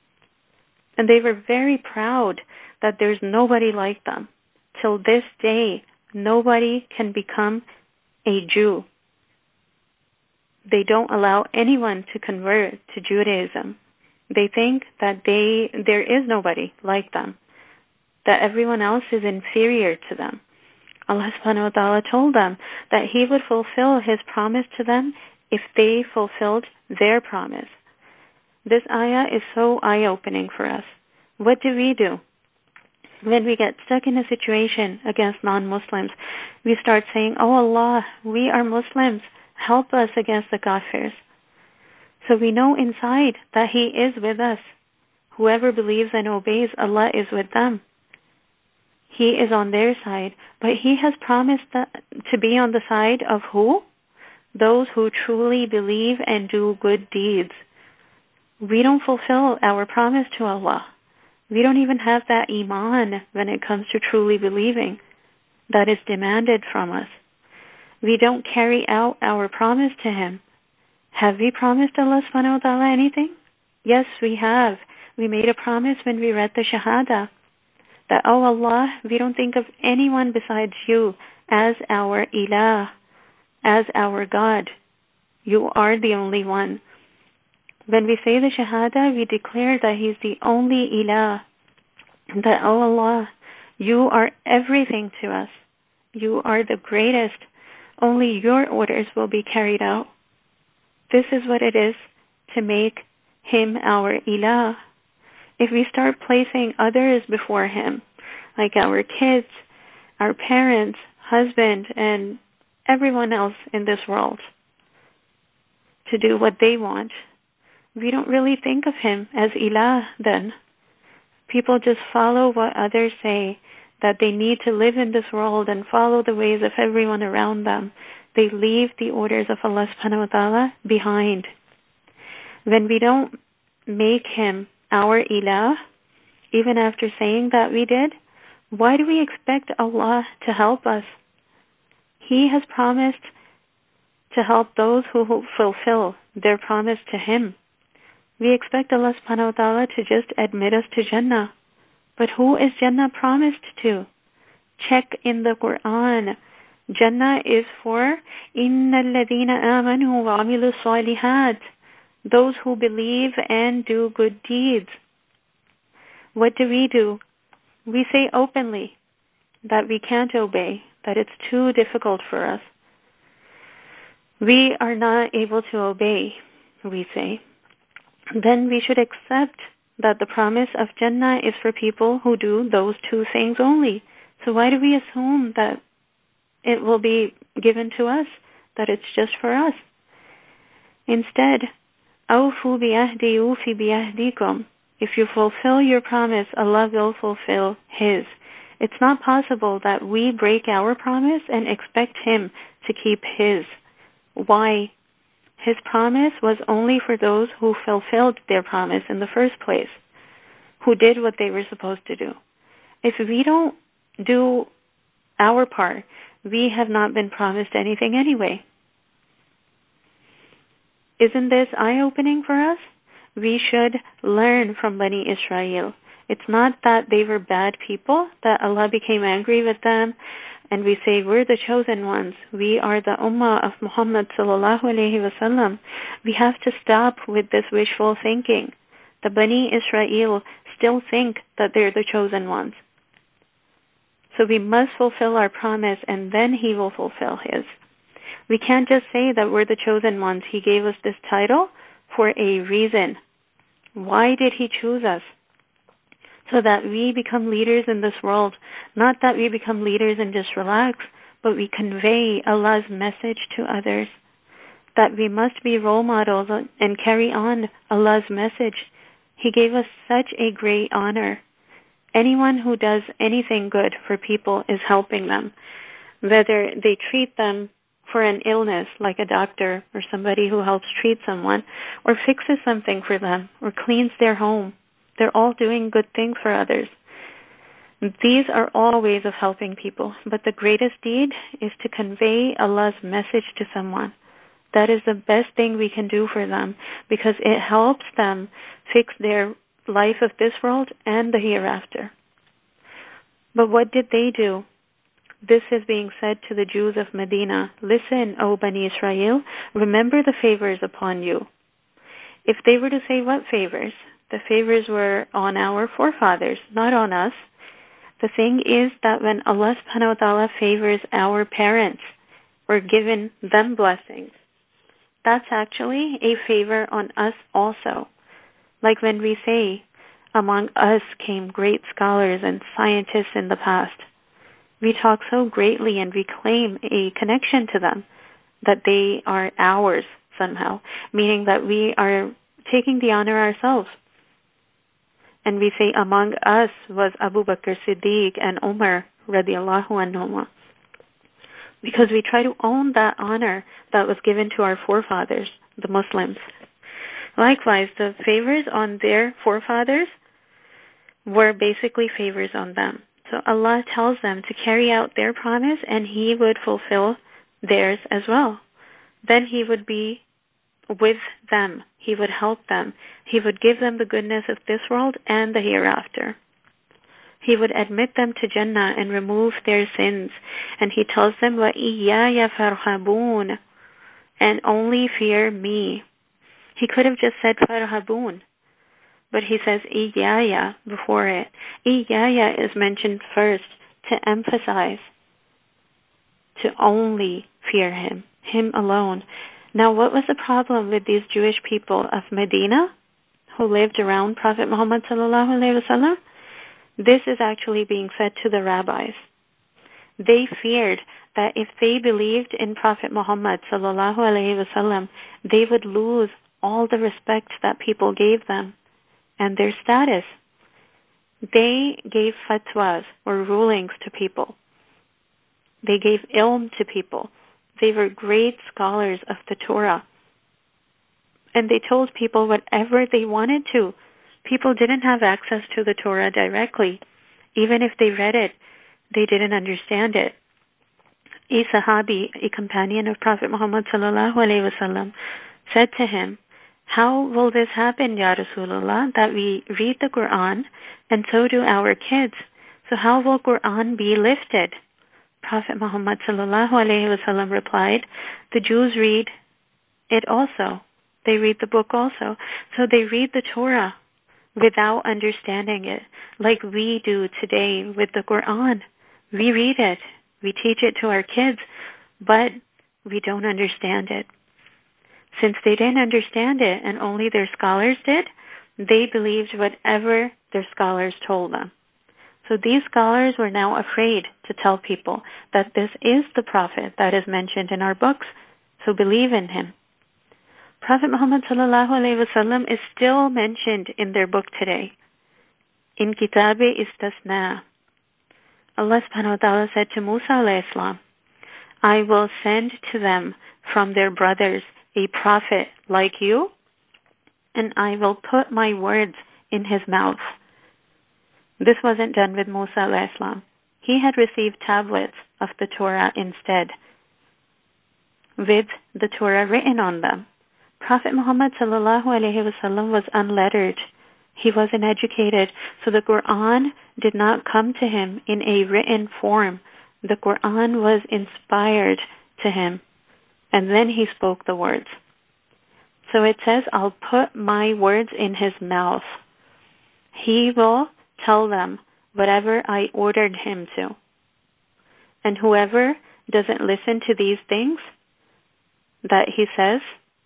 And they were very proud that there's nobody like them. Till this day, nobody can become a Jew. They don't allow anyone to convert to Judaism. They think that there is nobody like them, that everyone else is inferior to them. Allah subhanahu wa ta'ala told them that He would fulfill His promise to them if they fulfilled their promise. This ayah is so eye-opening for us. What do? When we get stuck in a situation against non-Muslims, we start saying, oh Allah, we are Muslims, help us against the Kafirs. So we know inside that He is with us. Whoever believes and obeys, Allah is with them. He is on their side. But He has promised to be on the side of who? Those who truly believe and do good deeds. We don't fulfill our promise to Allah. We don't even have that iman when it comes to truly believing that is demanded from us. We don't carry out our promise to Him. Have we promised Allah subhanahu wa ta'ala anything? Yes, we have. We made a promise when we read the Shahada that, oh Allah, we don't think of anyone besides You as our Ilah, as our God. You are the only one. When we say the Shahada, we declare that He's the only Ilah. That, oh Allah, You are everything to us. You are the greatest. Only Your orders will be carried out. This is what it is to make Him our Ilah. If we start placing others before Him, like our kids, our parents, husband, and everyone else in this world, to do what they want, we don't really think of Him as Ilah then. People just follow what others say, that they need to live in this world and follow the ways of everyone around them. They leave the orders of Allah subhanahu wa ta'ala behind. When we don't make Him our Ilah, even after saying that we did, why do we expect Allah to help us? He has promised to help those who fulfill their promise to Him. We expect Allah subhanahu wa ta'ala to just admit us to Jannah. But who is Jannah promised to? Check in the Quran. Jannah is for إِنَّ الَّذِينَ آمَنُوا وَعَمِلُوا الصَّالِحَاتِ, those who believe and do good deeds. What do? We say openly that we can't obey, that it's too difficult for us. We are not able to obey, we say. Then we should accept that the promise of Jannah is for people who do those two things only. So why do we assume that it will be given to us, that it's just for us? Instead, أَوْفُوا بِعَهْدِي أُوفِ بِعَهْدِكُمْ. If you fulfill your promise, Allah will fulfill His. It's not possible that we break our promise and expect Him to keep His. Why? His promise was only for those who fulfilled their promise in the first place, who did what they were supposed to do. If we don't do our part, we have not been promised anything anyway. Isn't this eye-opening for us? We should learn from Bani Israel. It's not that they were bad people, that Allah became angry with them, and we say, we're the chosen ones. We are the ummah of Muhammad sallallahu alayhi wasallam. We have to stop with this wishful thinking. The Bani Israel still think that they're the chosen ones. So we must fulfill our promise, and then He will fulfill His. We can't just say that we're the chosen ones. He gave us this title for a reason. Why did He choose us? So that we become leaders in this world. Not that we become leaders and just relax, but we convey Allah's message to others. That we must be role models and carry on Allah's message. He gave us such a great honor. Anyone who does anything good for people is helping them. Whether they treat them for an illness, like a doctor or somebody who helps treat someone, or fixes something for them, or cleans their home. They're all doing good things for others. These are all ways of helping people, but the greatest deed is to convey Allah's message to someone. That is the best thing we can do for them, because it helps them fix their life of this world and the hereafter. But what did they do? This is being said to the Jews of Medina. Listen, O Bani Israel, remember the favors upon you. If they were to say what favors? The favors were on our forefathers, not on us. The thing is that when Allah subhanahu wa ta'ala favors our parents, we're given them blessings. That's actually a favor on us also. Like when we say, among us came great scholars and scientists in the past. We talk so greatly and we claim a connection to them, that they are ours somehow, meaning that we are taking the honor ourselves. And we say among us was Abu Bakr Siddiq and Umar radiallahu anhuma. Because we try to own that honor that was given to our forefathers, the Muslims. Likewise, the favors on their forefathers were basically favors on them. So Allah tells them to carry out their promise, and He would fulfill theirs as well. Then He would be with them. He would help them. He would give them the goodness of this world and the hereafter. He would admit them to Jannah and remove their sins. And He tells them, وَإِيَّايَ فَارْهَبُونَ, and only fear me. He could have just said فَارْهَبُونَ, but He says إِيَّايَ before it. إِيَّايَ is mentioned first to emphasize, to only fear Him alone. Now, what was the problem with these Jewish people of Medina who lived around Prophet Muhammad sallallahu alaihi wasallam? This is actually being said to the rabbis. They feared that if they believed in Prophet Muhammad sallallahu alaihi wasallam, they would lose all the respect that people gave them and their status. They gave fatwas, or rulings, to people. They gave ilm to people. They were great scholars of the Torah. And they told people whatever they wanted to. People didn't have access to the Torah directly. Even if they read it, they didn't understand it. a Sahabi, a companion of Prophet Muhammad sallallahu alaihi wasallam, said to him, "How will this happen, Ya Rasulullah, that we read the Quran and so do our kids? So how will Quran be lifted?" Prophet Muhammad sallallahu alaihi wasallam replied, "The Jews read it also. They read the book also. So they read the Torah without understanding it, like we do today with the Quran. We read it, we teach it to our kids, but we don't understand it. Since they didn't understand it and only their scholars did, they believed whatever their scholars told them. So these scholars were now afraid to tell people that this is the Prophet that is mentioned in our books, so believe in him." Prophet Muhammad sallallahu alaihi wasallam is still mentioned in their book today. In Kitabe Istasna, Allah subhanahu wa ta'ala said to Musa alayhi salam, "I will send to them from their brothers a prophet like you, and I will put my words in his mouth." This wasn't done with Musa alayhi salam. He had received tablets of the Torah instead, with the Torah written on them. Prophet Muhammad sallallahu alaihi wasallam was unlettered. He wasn't educated, so the Quran did not come to him in a written form. The Quran was inspired to him, and then he spoke the words. So it says, "I'll put my words in his mouth. He will tell them whatever I ordered him to. And whoever doesn't listen to these things that he says,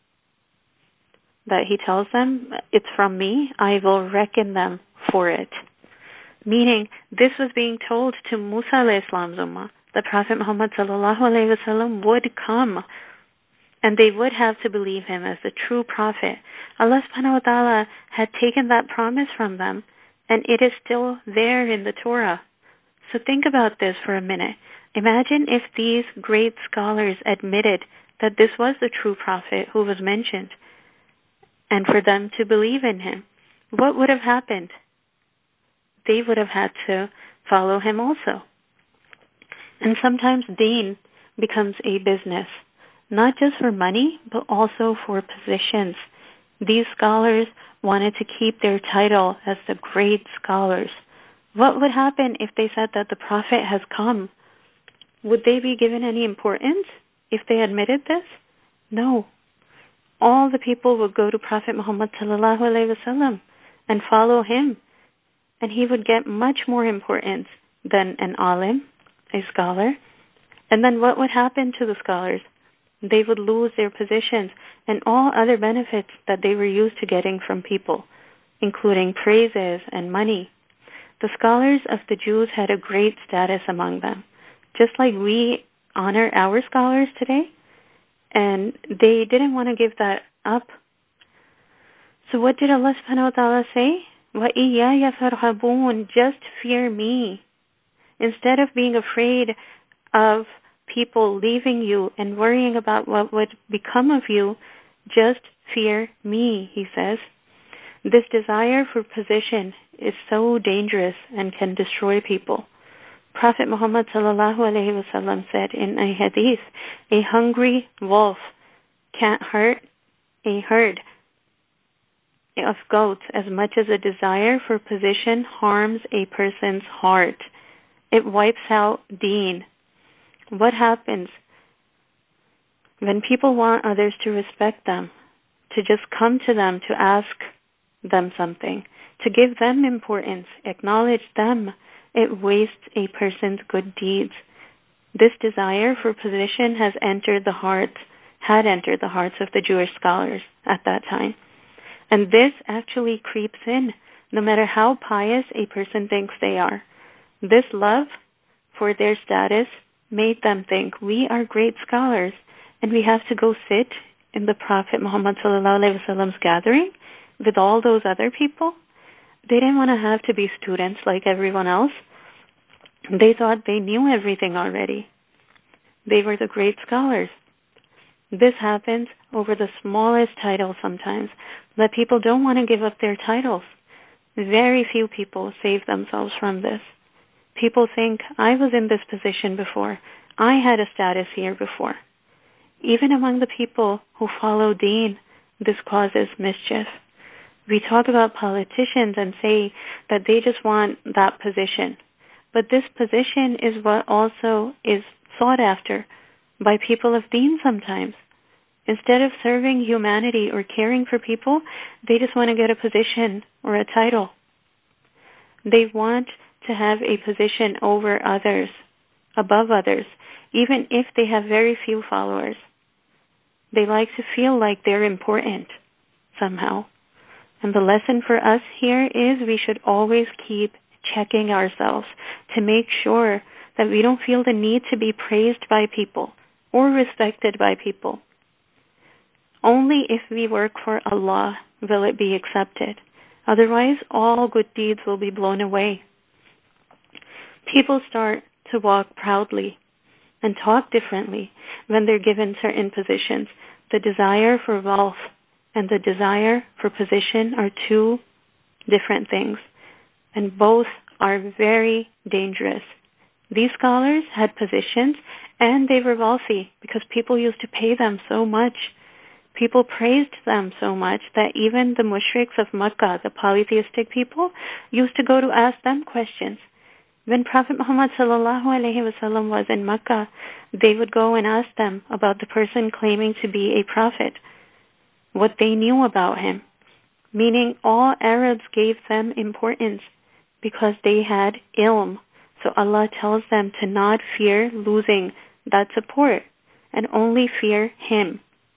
that he tells them, it's from me, I will reckon them for it." Meaning, this was being told to Musa alayhi salam's ummah. The Prophet Muhammad sallallahu alayhi wasallam would come, and they would have to believe him as the true prophet. Allah subhanahu wa ta'ala had taken that promise from them, and it is still there in the Torah. So think about this for a minute. Imagine if these great scholars admitted that this was the true prophet who was mentioned, and for them to believe in him. What would have happened? They would have had to follow him also. And sometimes deen becomes a business, not just for money, but also for positions. These scholars wanted to keep their title as the great scholars. What would happen if they said that the Prophet has come? Would they be given any importance if they admitted this? No. All the people would go to Prophet Muhammad sallallahu alaihi wasallam and follow him, and he would get much more importance than an alim, a scholar. And then what would happen to the scholars? They would lose their positions and all other benefits that they were used to getting from people, including praises and money. The scholars of the Jews had a great status among them, just like we honor our scholars today. And they didn't want to give that up. So what did Allah subhanahu wa ta'ala say? وَإِيَّايَ فَارْهَبُونَ, just fear me. Instead of being afraid of people leaving you and worrying about what would become of you, just fear me, he says. This desire for position is so dangerous and can destroy people. Prophet Muhammad sallallahu alaihi wasallam said in a hadith, "A hungry wolf can't hurt a herd of goats as much as a desire for position harms a person's heart. It wipes out deen." What happens when people want others to respect them, to just come to them to ask them something, to give them importance, acknowledge them? It wastes a person's good deeds. This desire for position had entered the hearts of the Jewish scholars at that time. And this actually creeps in, no matter how pious a person thinks they are. This love for their status made them think, we are great scholars, and we have to go sit in the Prophet Muhammad sallallahu alaihi wasallam's gathering with all those other people. They didn't want to have to be students like everyone else. They thought they knew everything already. They were the great scholars. This happens over the smallest title sometimes, that people don't want to give up their titles. Very few people save themselves from this. People think, I was in this position before. I had a status here before. Even among the people who follow Deen, this causes mischief. We talk about politicians and say that they just want that position. But this position is what also is sought after by people of Deen sometimes. Instead of serving humanity or caring for people, they just want to get a position or a title. They want to have a position over others, above others, even if they have very few followers. They like to feel like they're important somehow. And the lesson for us here is we should always keep checking ourselves to make sure that we don't feel the need to be praised by people or respected by people. Only if we work for Allah will it be accepted. Otherwise, all good deeds will be blown away. People start to walk proudly and talk differently when they're given certain positions. The desire for wealth and the desire for position are two different things, and both are very dangerous. These scholars had positions and they were wealthy because people used to pay them so much. People praised them so much that even the mushriks of Makkah, the polytheistic people, used to go to ask them questions. When Prophet Muhammad ﷺ was in Makkah, they would go and ask them about the person claiming to be a prophet, what they knew about him. Meaning all Arabs gave them importance because they had ilm. So Allah tells them to not fear losing that support and only fear Him.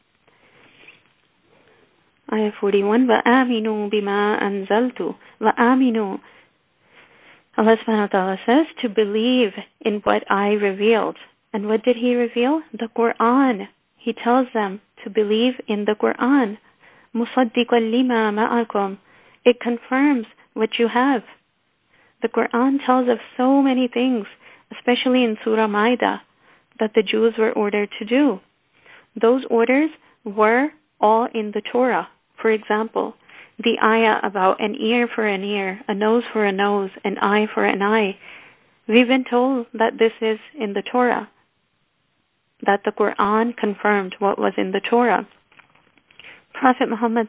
Ayah 41, وَآمِنُوا بِمَا أَنزَلْتُ وَآمِنُوا. Allah subhanahu wa ta'ala says to believe in what I revealed. And what did He reveal? The Quran. He tells them to believe in the Quran. مُصَدِّقًا لِمَا مَعَكُمْ. It confirms what you have. The Quran tells of so many things, especially in Surah Ma'idah, that the Jews were ordered to do. Those orders were all in the Torah. For example, the ayah about an ear for an ear, a nose for a nose, an eye for an eye. We've been told that this is in the Torah, that the Quran confirmed what was in the Torah. Prophet Muhammad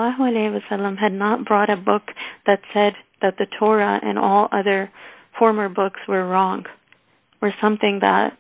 ﷺ had not brought a book that said that the Torah and all other former books were wrong, or something that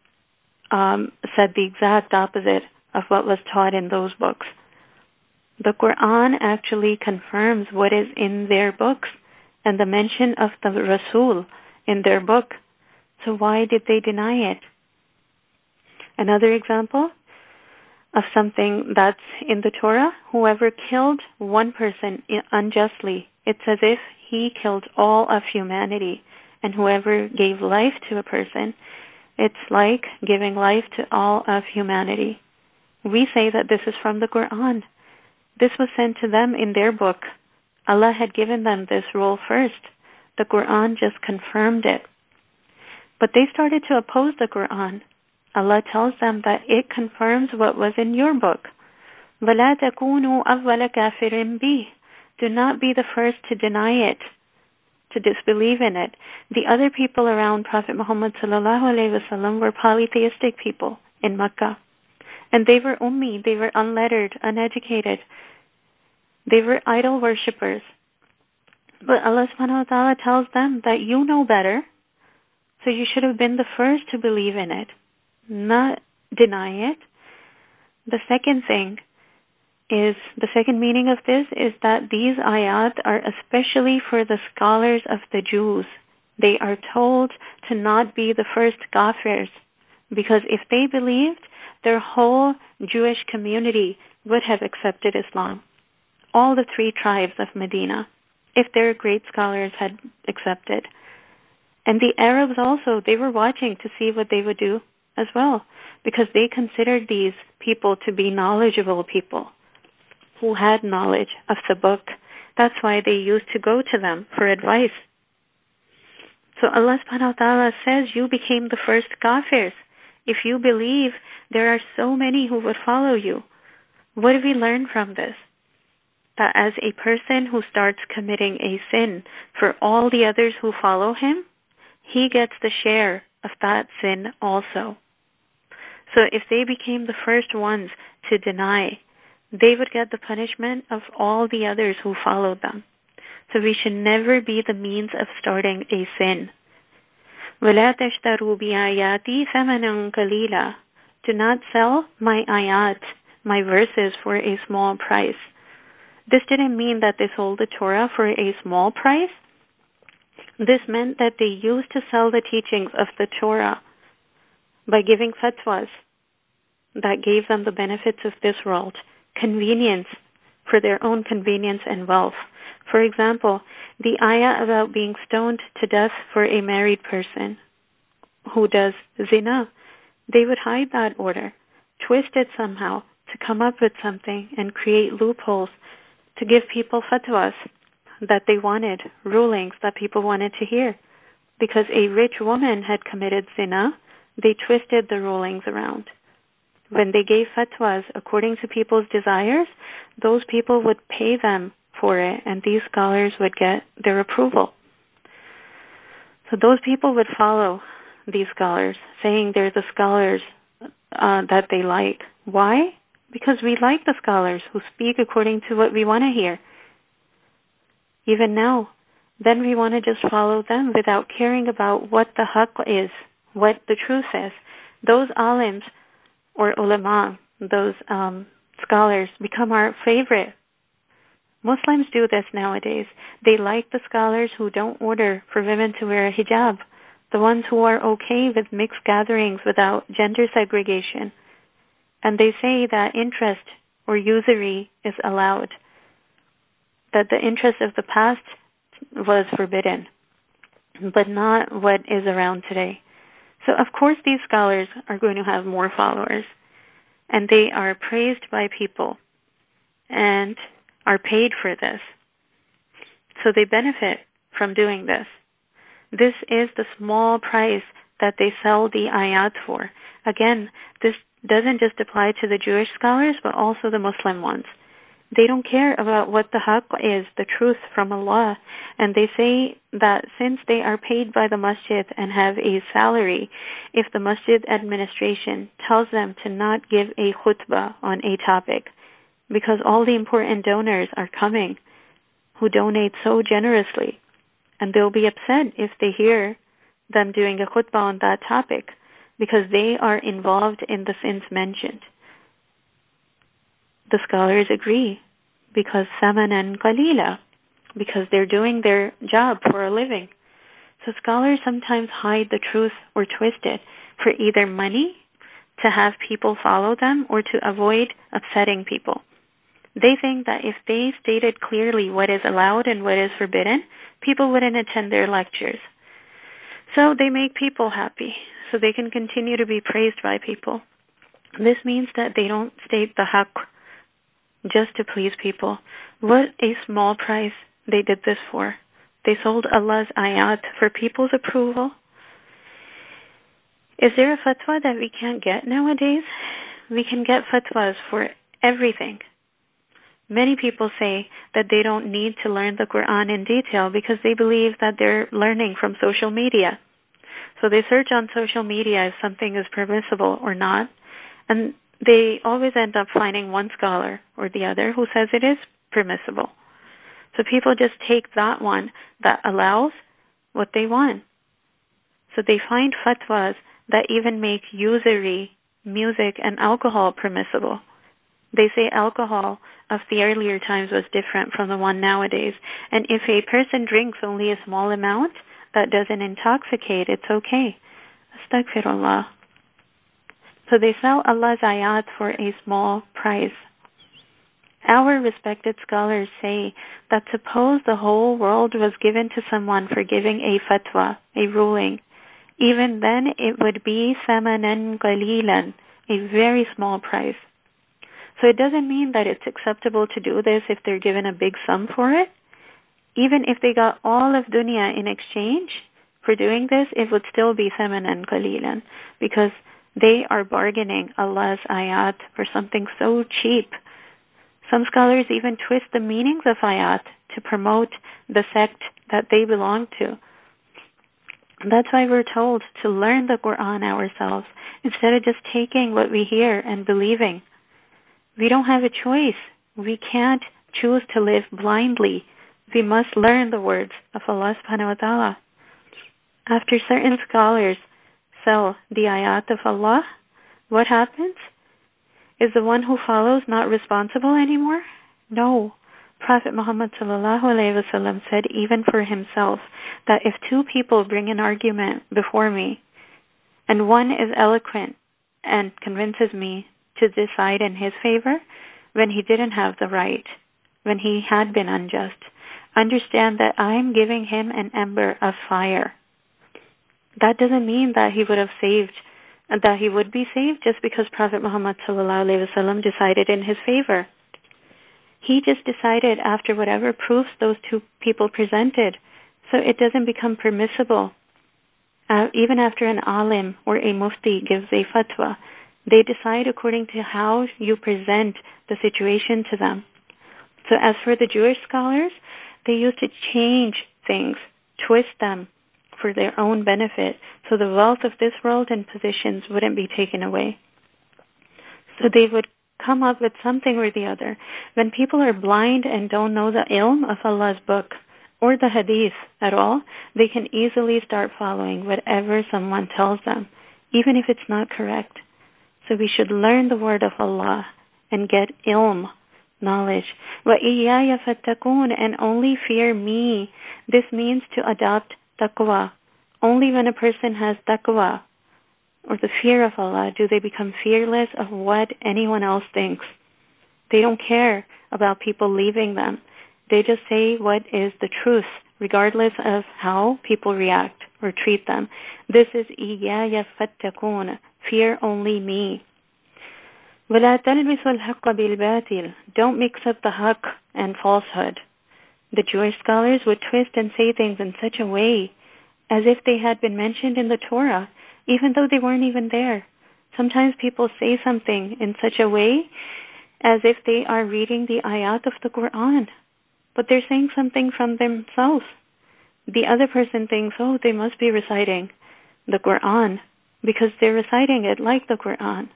said the exact opposite of what was taught in those books. The Quran actually confirms what is in their books and the mention of the Rasul in their book. So why did they deny it? Another example of something that's in the Torah, whoever killed one person unjustly, it's as if he killed all of humanity. And whoever gave life to a person, it's like giving life to all of humanity. We say that this is from the Quran. This was sent to them in their book. Allah had given them this rule first. The Quran just confirmed it. But they started to oppose the Quran. Allah tells them that it confirms what was in your book. وَلَا تَكُونُوا أَوَّلَ كَافِرٍ بِهِ. Do not be the first to deny it, to disbelieve in it. The other people around Prophet Muhammad ﷺ were polytheistic people in Makkah. And they were ummi, they were unlettered, uneducated. They were idol worshippers. But Allah subhanahu wa ta'ala tells them that you know better, so you should have been the first to believe in it, not deny it. The second meaning of this is that these ayat are especially for the scholars of the Jews. They are told to not be the first kafirs, because if they believed, their whole Jewish community would have accepted Islam. All the 3 tribes of Medina, if their great scholars had accepted. And the Arabs also, they were watching to see what they would do as well, because they considered these people to be knowledgeable people who had knowledge of the book. That's why they used to go to them for advice. So Allah subhanahu wa ta'ala says, you became the first kafirs. If you believe, there are so many who would follow you. What do we learn from this? That as a person who starts committing a sin, for all the others who follow him, he gets the share of that sin also. So if they became the first ones to deny, they would get the punishment of all the others who followed them. So we should never be the means of starting a sin. وَلَا تَشْتَرُوا بِآيَاتِي ثَمَنًا قَلِيلًا. Do not sell my ayat, my verses, for a small price. This didn't mean that they sold the Torah for a small price. This meant that they used to sell the teachings of the Torah by giving fatwas that gave them the benefits of this world, convenience, for their own convenience and wealth. For example, the ayah about being stoned to death for a married person who does zina, they would hide that order, twist it somehow to come up with something and create loopholes to give people fatwas that they wanted, rulings that people wanted to hear. Because a rich woman had committed zina, they twisted the rulings around. When they gave fatwas according to people's desires, those people would pay them for it, and these scholars would get their approval. So those people would follow these scholars, saying they're the scholars that they like. Why? Because we like the scholars who speak according to what we want to hear. Even now, then we want to just follow them without caring about what the haqq is, what the truth is. Those alims or ulama, those scholars, become our favorite. Muslims do this nowadays. They like the scholars who don't order for women to wear a hijab, the ones who are okay with mixed gatherings without gender segregation. And they say that interest or usury is allowed, that the interest of the past was forbidden, but not what is around today. So of course these scholars are going to have more followers, and they are praised by people and are paid for this. So they benefit from doing this. This is the small price that they sell the ayat for. Again, this doesn't just apply to the Jewish scholars, but also the Muslim ones. They don't care about what the haqq is, the truth from Allah. And they say that since they are paid by the masjid and have a salary, if the masjid administration tells them to not give a khutbah on a topic, because all the important donors are coming who donate so generously, and they'll be upset if they hear them doing a khutbah on that topic, because they are involved in the sins mentioned. The scholars agree, because samanan qalila, because they're doing their job for a living. So scholars sometimes hide the truth or twist it for either money, to have people follow them, or to avoid upsetting people. They think that if they stated clearly what is allowed and what is forbidden, people wouldn't attend their lectures. So they make people happy, so they can continue to be praised by people. This means that they don't state the haqq just to please people. What a small price they did this for. They sold Allah's ayat for people's approval. Is there a fatwa that we can't get nowadays? We can get fatwas for everything. Many people say that they don't need to learn the Quran in detail because they believe that they're learning from social media. So they search on social media if something is permissible or not, and they always end up finding one scholar or the other who says it is permissible. So people just take that one that allows what they want. So they find fatwas that even make usury, music, and alcohol permissible. They say alcohol of the earlier times was different from the one nowadays. And if a person drinks only a small amount that doesn't intoxicate, it's okay. Astaghfirullah. So they sell Allah's ayat for a small price. Our respected scholars say that suppose the whole world was given to someone for giving a fatwa, a ruling, even then it would be samanan qalilan, a very small price. So it doesn't mean that it's acceptable to do this if they're given a big sum for it. Even if they got all of dunya in exchange for doing this, it would still be thamanan qalilan, because they are bargaining Allah's ayat for something so cheap. Some scholars even twist the meanings of ayat to promote the sect that they belong to. That's why we're told to learn the Quran ourselves instead of just taking what we hear and believing. We don't have a choice. We can't choose to live blindly. We must learn the words of Allah subhanahu wa ta'ala. After certain scholars sell the ayat of Allah, what happens? Is the one who follows not responsible anymore? No. Prophet Muhammad sallallahu alaihi wasallam said even for himself that if two people bring an argument before me and one is eloquent and convinces me to decide in his favor when he didn't have the right, when he had been unjust, understand that I'm giving him an ember of fire. That doesn't mean that he would have saved, that he would be saved just because Prophet Muhammad sallallahu alaihi wasallam decided in his favor. He just decided after whatever proofs those two people presented, so it doesn't become permissible. Even after an alim or a mufti gives a fatwa, they decide according to how you present the situation to them. So as for the Jewish scholars, they used to change things, twist them for their own benefit, so the wealth of this world and positions wouldn't be taken away. So they would come up with something or the other. When people are blind and don't know the ilm of Allah's book or the hadith at all, they can easily start following whatever someone tells them, even if it's not correct. So we should learn the word of Allah and get ilm, knowledge. وَإِيَّايَ فَاتَّقُونَ, and only fear me. This means to adopt taqwa. Only when a person has taqwa, or the fear of Allah, do they become fearless of what anyone else thinks. They don't care about people leaving them. They just say what is the truth, regardless of how people react or treat them. This is إِيَّايَ فَاتَّقُونَ, fear only me. وَلَا تَلْبِسُوا الْحَقَّ بِالْبَاطِلِ, don't mix up the haqq and falsehood. The Jewish scholars would twist and say things in such a way as if they had been mentioned in the Torah, even though they weren't even there. Sometimes people say something in such a way as if they are reading the ayat of the Quran, but they're saying something from themselves. The other person thinks, oh, they must be reciting the Quran because they're reciting it like the Quran.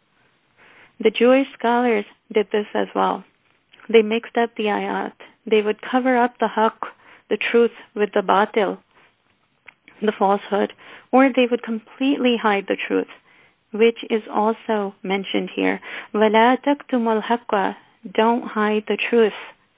The Jewish scholars did this as well. They mixed up the ayat. They would cover up the haqq, the truth, with the batil, the falsehood, or they would completely hide the truth, which is also mentioned here. وَلَا تَكْتُمُوا الْحَقَّ, don't hide the truth.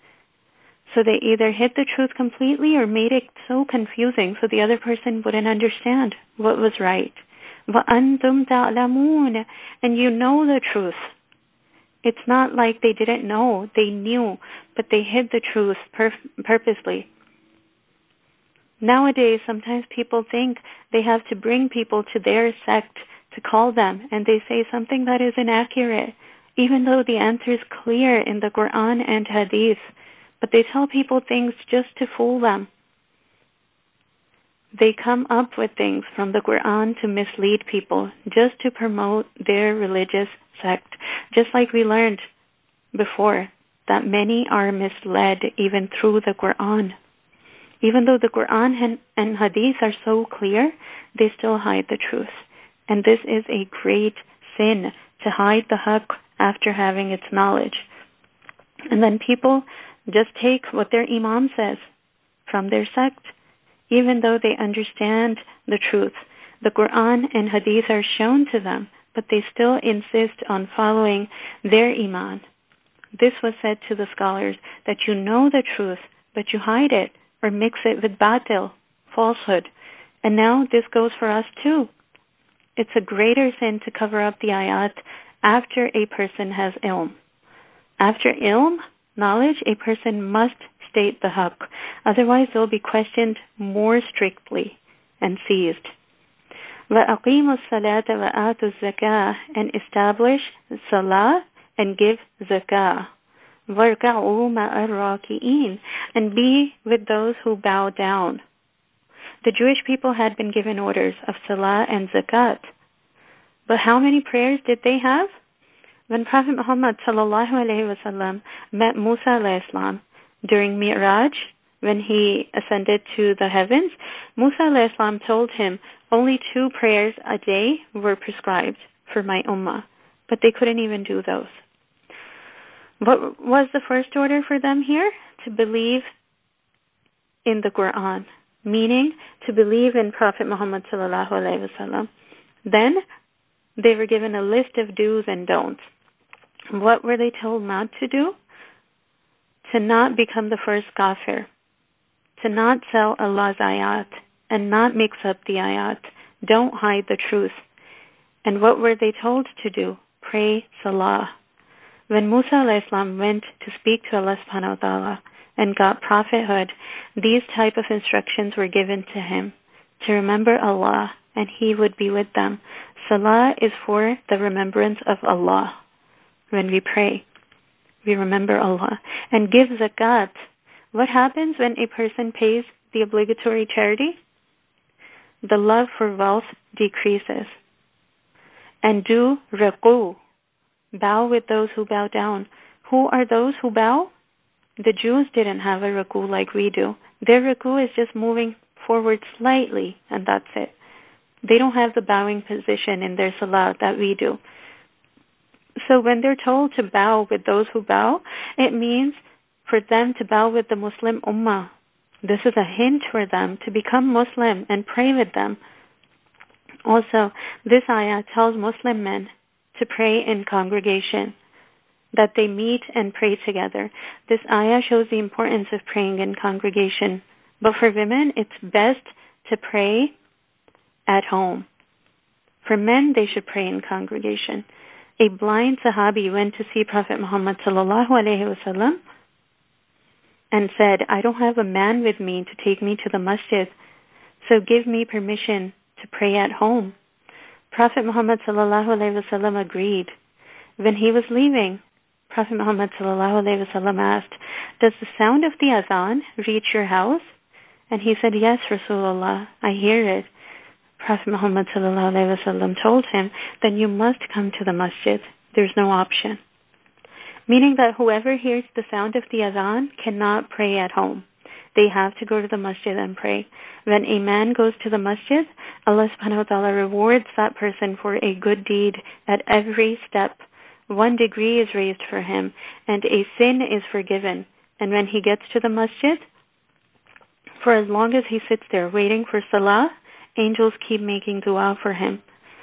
So they either hid the truth completely or made it so confusing so the other person wouldn't understand what was right. وَأَنْتُمْ تَعْلَمُونَ, and you know the truth. It's not like they didn't know, they knew, but they hid the truth purposely. Nowadays, sometimes people think they have to bring people to their sect to call them, and they say something that is inaccurate, even though the answer is clear in the Quran and Hadith. But they tell people things just to fool them. They come up with things from the Quran to mislead people, just to promote their religious sect. Just like we learned before, that many are misled even through the Quran. Even though the Quran and Hadith are so clear, they still hide the truth. And this is a great sin, to hide the haqq after having its knowledge. And then people just take what their imam says from their sect, even though they understand the truth. The Quran and Hadith are shown to them, but they still insist on following their imam. This was said to the scholars, that you know the truth, but you hide it, or mix it with batil, falsehood. And now this goes for us too. It's a greater sin to cover up the ayat after a person has ilm. After ilm, knowledge, a person must state the haqq. Otherwise, they'll be questioned more strictly and seized. وَأَقِيمُوا الصَّلَاةَ وَآتُوا الزَّكَاةَ, and establish salah and give zakah. وَارْكَعُوا مَعَ الرَّاكِعِينَ, and be with those who bow down. The Jewish people had been given orders of salah and zakat. But how many prayers did they have? When Prophet Muhammad sallallahu alaihi wasallam met Musa alayhi salam during Mi'raj, when he ascended to the heavens, Musa alayhi salam told him only 2 prayers a day were prescribed for my ummah, but they couldn't even do those. What was the first order for them here? To believe in the Quran, meaning to believe in Prophet Muhammad sallallahu alaihi wasallam. Then they were given a list of do's and don'ts. What were they told not to do? To not become the first kafir, to not sell Allah's ayat and not mix up the ayat. Don't hide the truth. And what were they told to do? Pray salah. When Musa alayhi salam went to speak to Allah subhanahu wa ta'ala and got prophethood, these type of instructions were given to him to remember Allah and he would be with them. Salah is for the remembrance of Allah. When we pray, we remember Allah. And give zakat. What happens when a person pays the obligatory charity? The love for wealth decreases. And do ruku. Bow with those who bow down. Who are those who bow? The Jews didn't have a ruku like we do. Their ruku is just moving forward slightly, and that's it. They don't have the bowing position in their salah that we do. So when they're told to bow with those who bow, it means for them to bow with the Muslim ummah. This is a hint for them to become Muslim and pray with them. Also, this ayah tells Muslim men to pray in congregation, that they meet and pray together. This ayah shows the importance of praying in congregation. But for women, it's best to pray at home. For men, they should pray in congregation. A blind Sahabi went to see Prophet Muhammad sallallahu alaihi wasallam and said, I don't have a man with me to take me to the masjid, so give me permission to pray at home. Prophet Muhammad sallallahu alaihi wasallam agreed. When he was leaving, Prophet Muhammad sallallahu alaihi wasallam asked, does the sound of the azan reach your house? And he said, yes, Rasulullah, I hear it. Prophet Muhammad sallallahu alaihi wasallam told him, then you must come to the masjid. There's no option. Meaning that whoever hears the sound of the azan cannot pray at home. They have to go to the masjid and pray. When a man goes to the masjid, Allah subhanahu wa ta'ala rewards that person for a good deed at every step. 1 degree is raised for him, and a sin is forgiven. And when he gets to the masjid, for as long as he sits there waiting for salah, angels keep making dua for him.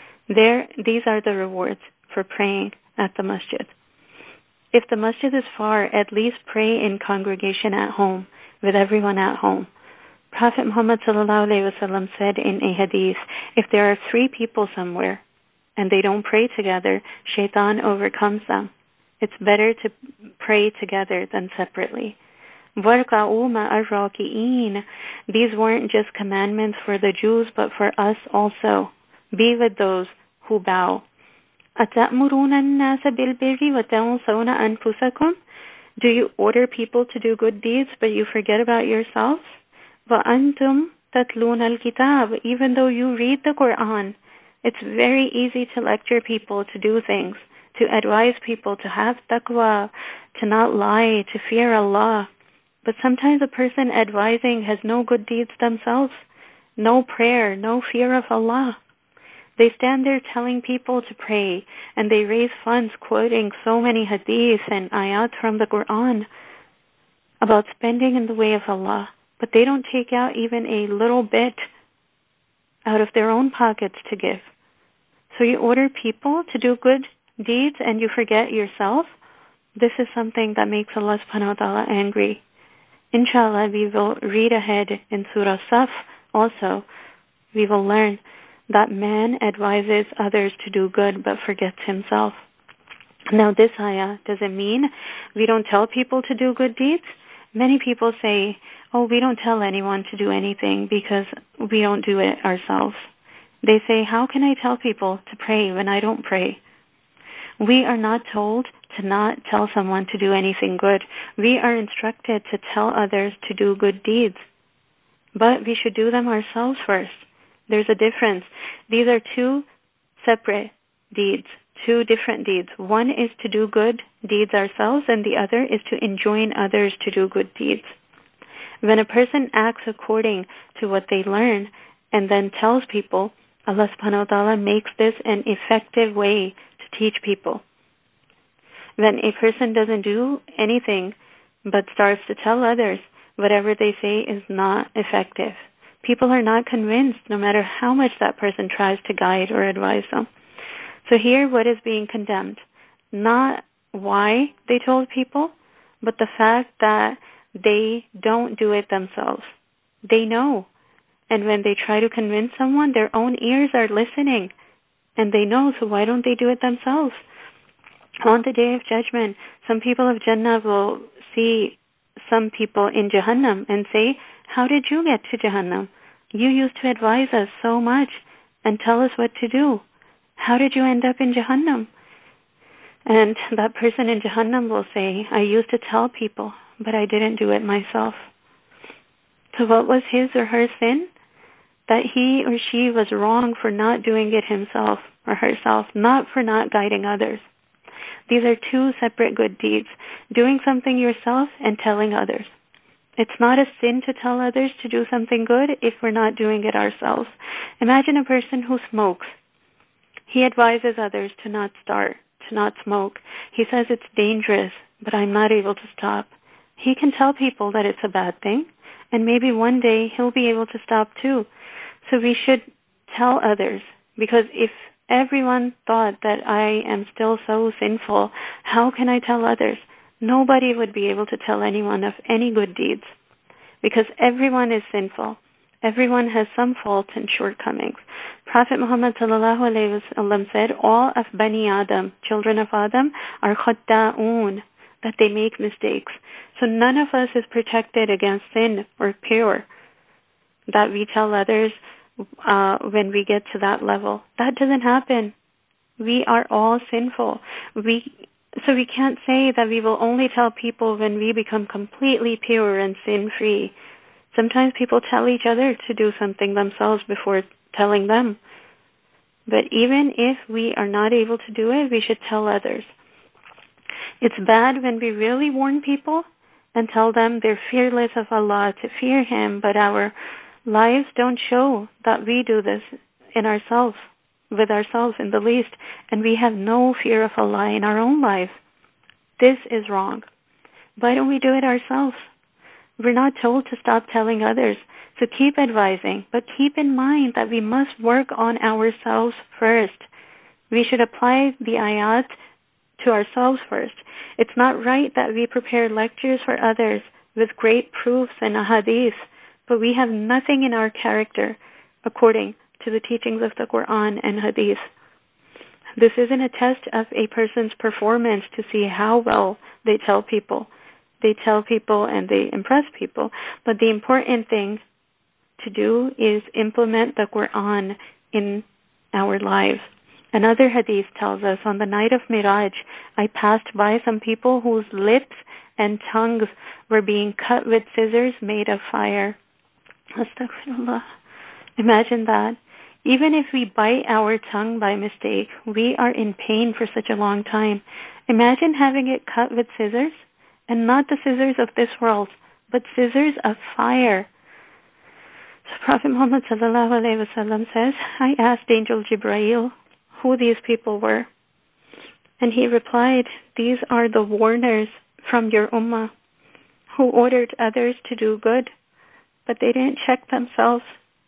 These are the rewards for praying at the masjid. If the masjid is far, at least pray in congregation at home, with everyone at home. Prophet Muhammad sallallahu alaihi wasallam said in a hadith, if there are 3 people somewhere and they don't pray together, shaitan overcomes them. It's better to pray together than separately. وَارْكَعُوا مَعَ الرَّاكِعِينَ. These weren't just commandments for the Jews, but for us also. Be with those who bow. أَتَأْمُرُونَ النَّاسَ بِالْبِرِّ وَتَنْسَوْنَ أَنفُسَكُمْ. Do you order people to do good deeds, but you forget about yourselves? وَأَنْتُمْ تَتْلُونَ الْكِتَابِ. Even though you read the Quran, it's very easy to lecture people to do things, to advise people to have taqwa, to not lie, to fear Allah. But sometimes a person advising has no good deeds themselves, no prayer, no fear of Allah. They stand there telling people to pray, and they raise funds quoting so many hadiths and ayat from the Quran about spending in the way of Allah. But they don't take out even a little bit out of their own pockets to give. So you order people to do good deeds and you forget yourself? This is something that makes Allah subhanahu wa ta'ala angry. Inshallah, we will read ahead in Surah Saf also. We will learn that man advises others to do good but forgets himself. Now this ayah doesn't mean we don't tell people to do good deeds. Many people say, oh, we don't tell anyone to do anything because we don't do it ourselves. They say, how can I tell people to pray when I don't pray? We are not told to not tell someone to do anything good. We are instructed to tell others to do good deeds. But we should do them ourselves first. There's a difference. These are 2 separate deeds, 2 different deeds. One is to do good deeds ourselves, and the other is to enjoin others to do good deeds. When a person acts according to what they learn and then tells people, Allah subhanahu wa ta'ala makes this an effective way to teach people. When a person doesn't do anything but starts to tell others whatever they say is not effective, people are not convinced no matter how much that person tries to guide or advise them. So here what is being condemned? Not why they told people, but the fact that they don't do it themselves. They know. And when they try to convince someone, their own ears are listening. And they know, so why don't they do it themselves? On the Day of Judgment, some people of Jannah will see some people in Jahannam and say, how did you get to Jahannam? You used to advise us so much and tell us what to do. How did you end up in Jahannam? And that person in Jahannam will say, I used to tell people, but I didn't do it myself. So what was his or her sin? That he or she was wrong for not doing it himself or herself, not for not guiding others. These are two separate good deeds, doing something yourself and telling others. It's not a sin to tell others to do something good if we're not doing it ourselves. Imagine a person who smokes. He advises others to not start, to not smoke. He says it's dangerous, but I'm not able to stop. He can tell people that it's a bad thing, and maybe one day he'll be able to stop too. So we should tell others, because if everyone thought that I am still so sinful, how can I tell others? Nobody would be able to tell anyone of any good deeds, because everyone is sinful. Everyone has some faults and shortcomings. Prophet Muhammad ﷺ said, all of Bani Adam, children of Adam, are khatta'un, that they make mistakes. So none of us is protected against sin or pure, that we tell others when we get to that level. That doesn't happen. We are all sinful. So we can't say that we will only tell people when we become completely pure and sin-free. Sometimes people tell each other to do something themselves before telling them. But even if we are not able to do it, we should tell others. It's bad when we really warn people and tell them they're fearless of Allah, to fear Him, but our lives don't show that we do this with ourselves in the least, and we have no fear of Allah in our own lives. This is wrong. Why don't we do it ourselves? We're not told to stop telling others, so keep advising, but keep in mind that we must work on ourselves first. We should apply the ayat to ourselves first. It's not right that we prepare lectures for others with great proofs and ahadith, but we have nothing in our character according to the teachings of the Quran and hadith. This isn't a test of a person's performance to see how well they tell people. They tell people and they impress people, but the important thing to do is implement the Quran in our lives. Another hadith tells us, on the night of Miraj, I passed by some people whose lips and tongues were being cut with scissors made of fire. Astaghfirullah. Imagine that. Even if we bite our tongue by mistake, we are in pain for such a long time. Imagine having it cut with scissors, and not the scissors of this world, but scissors of fire. So Prophet Muhammad ﷺ says, I asked Angel Jibreel who these people were. And he replied, these are the warners from your ummah who ordered others to do good, but they didn't check themselves.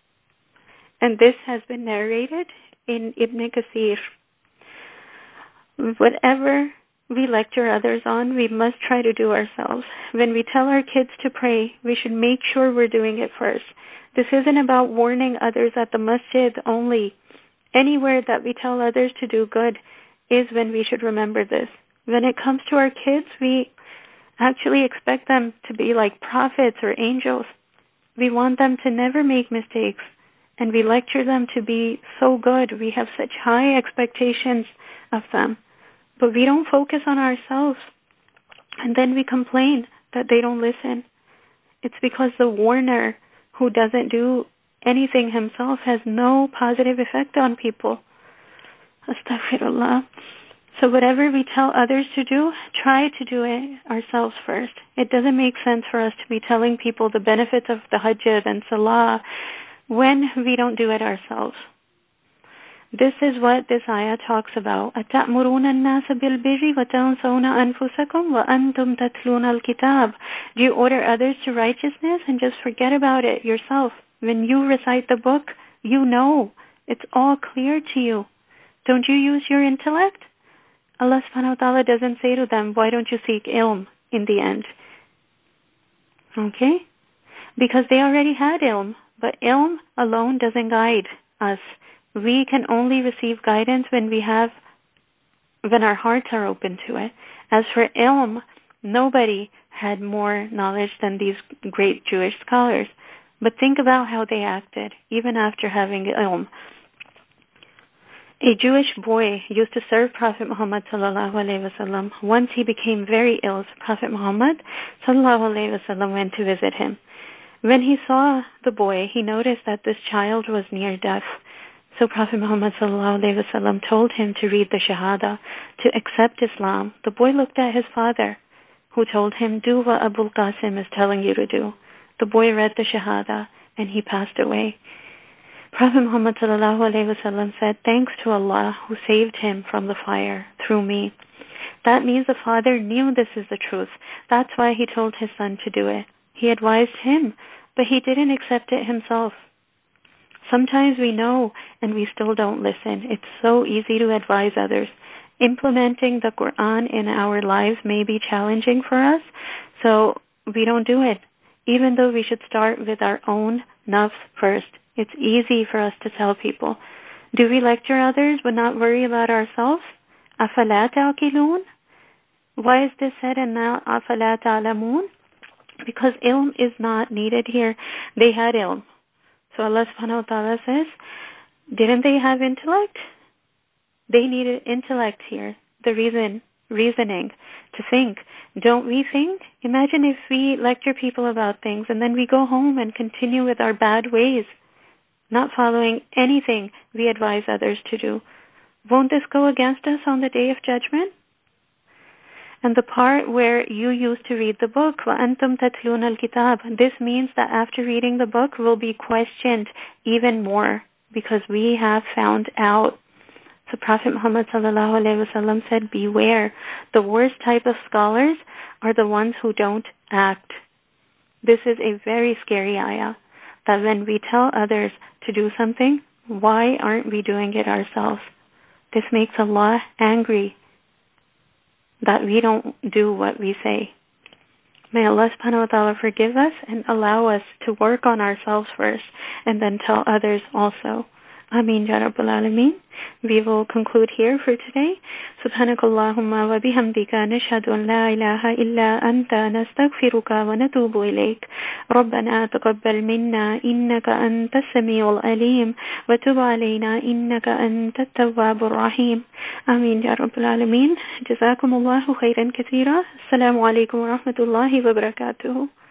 And this has been narrated in Ibn Kathir. Whatever we lecture others on, we must try to do ourselves. When we tell our kids to pray, we should make sure we're doing it first. This isn't about warning others at the masjid only. Anywhere that we tell others to do good is when we should remember this. When it comes to our kids, we actually expect them to be like prophets or angels. We want them to never make mistakes, and we lecture them to be so good. We have such high expectations of them, but we don't focus on ourselves, and then we complain that they don't listen. It's because the warner who doesn't do anything himself has no positive effect on people. Astaghfirullah. So whatever we tell others to do, try to do it ourselves first. It doesn't make sense for us to be telling people the benefits of the Hajj and Salah when we don't do it ourselves. This is what this ayah talks about. أَتَأْمُرُونَ النَّاسَ بِالْبِرِّ وَتَنْسَوْنَ أَنفُسَكُمْ وَأَنْتُمْ تَتْلُونَ الْكِتَابَ. Do you order others to righteousness and just forget about it yourself? When you recite the book, you know. It's all clear to you. Don't you use your intellect? Allah subhanahu wa ta'ala doesn't say to them, why don't you seek ilm in the end? Okay? Because they already had ilm, but ilm alone doesn't guide us. We can only receive guidance when our hearts are open to it. As for ilm, nobody had more knowledge than these great Jewish scholars. But think about how they acted, even after having ilm. A Jewish boy used to serve Prophet Muhammad sallallahu alaihi wasallam. Once he became very ill, so Prophet Muhammad sallallahu alaihi wasallam went to visit him. When he saw the boy, he noticed that this child was near death. So Prophet Muhammad sallallahu alaihi wasallam told him to read the Shahada, to accept Islam. The boy looked at his father, who told him, do what Abul Qasim is telling you to do. The boy read the Shahada, and he passed away. Prophet Muhammad sallallahu alaihi wasallam said, thanks to Allah who saved him from the fire through me. That means the father knew this is the truth. That's why he told his son to do it. He advised him, but he didn't accept it himself. Sometimes we know and we still don't listen. It's so easy to advise others. Implementing the Quran in our lives may be challenging for us, so we don't do it, even though we should start with our own nafs first. It's easy for us to tell people. Do we lecture others but not worry about ourselves? أَفَلَا تَعْقِلُونَ? Why is this said and now أَفَلَا تَعْلَمُونَ? Because ilm is not needed here. They had ilm. So Allah subhanahu wa ta'ala says, didn't they have intellect? They needed intellect here. The reasoning, to think. Don't we think? Imagine if we lecture people about things and then we go home and continue with our bad ways, not following anything we advise others to do. Won't this go against us on the Day of Judgment? And the part where you used to read the book, وَأَنْتُمْ تَتْلُونَ الْكِتَابَ, this means that after reading the book, we'll be questioned even more because we have found out. So Prophet Muhammad sallallahu alaihi wasallam said, beware. The worst type of scholars are the ones who don't act. This is a very scary ayah, that when we tell others to do something, why aren't we doing it ourselves? This makes Allah angry that we don't do what we say. May Allah subhanahu wa ta'ala forgive us and allow us to work on ourselves first and then tell others also. Ameen ya Rabbal Alameen. We will conclude here for today. Subhanakallahumma wa bihamdika nashhadu an la ilaha illa anta nastaghfiruka wa natubu ilayk. Rabbana taqabbal minna innaka antas samiul alim wa tub alayna innaka antat tawwabur rahim. Ameen ya Rabbal Alameen. Jazakumullahu khairan kathira. Assalamu alaikum wa rahmatullahi wa barakatuh.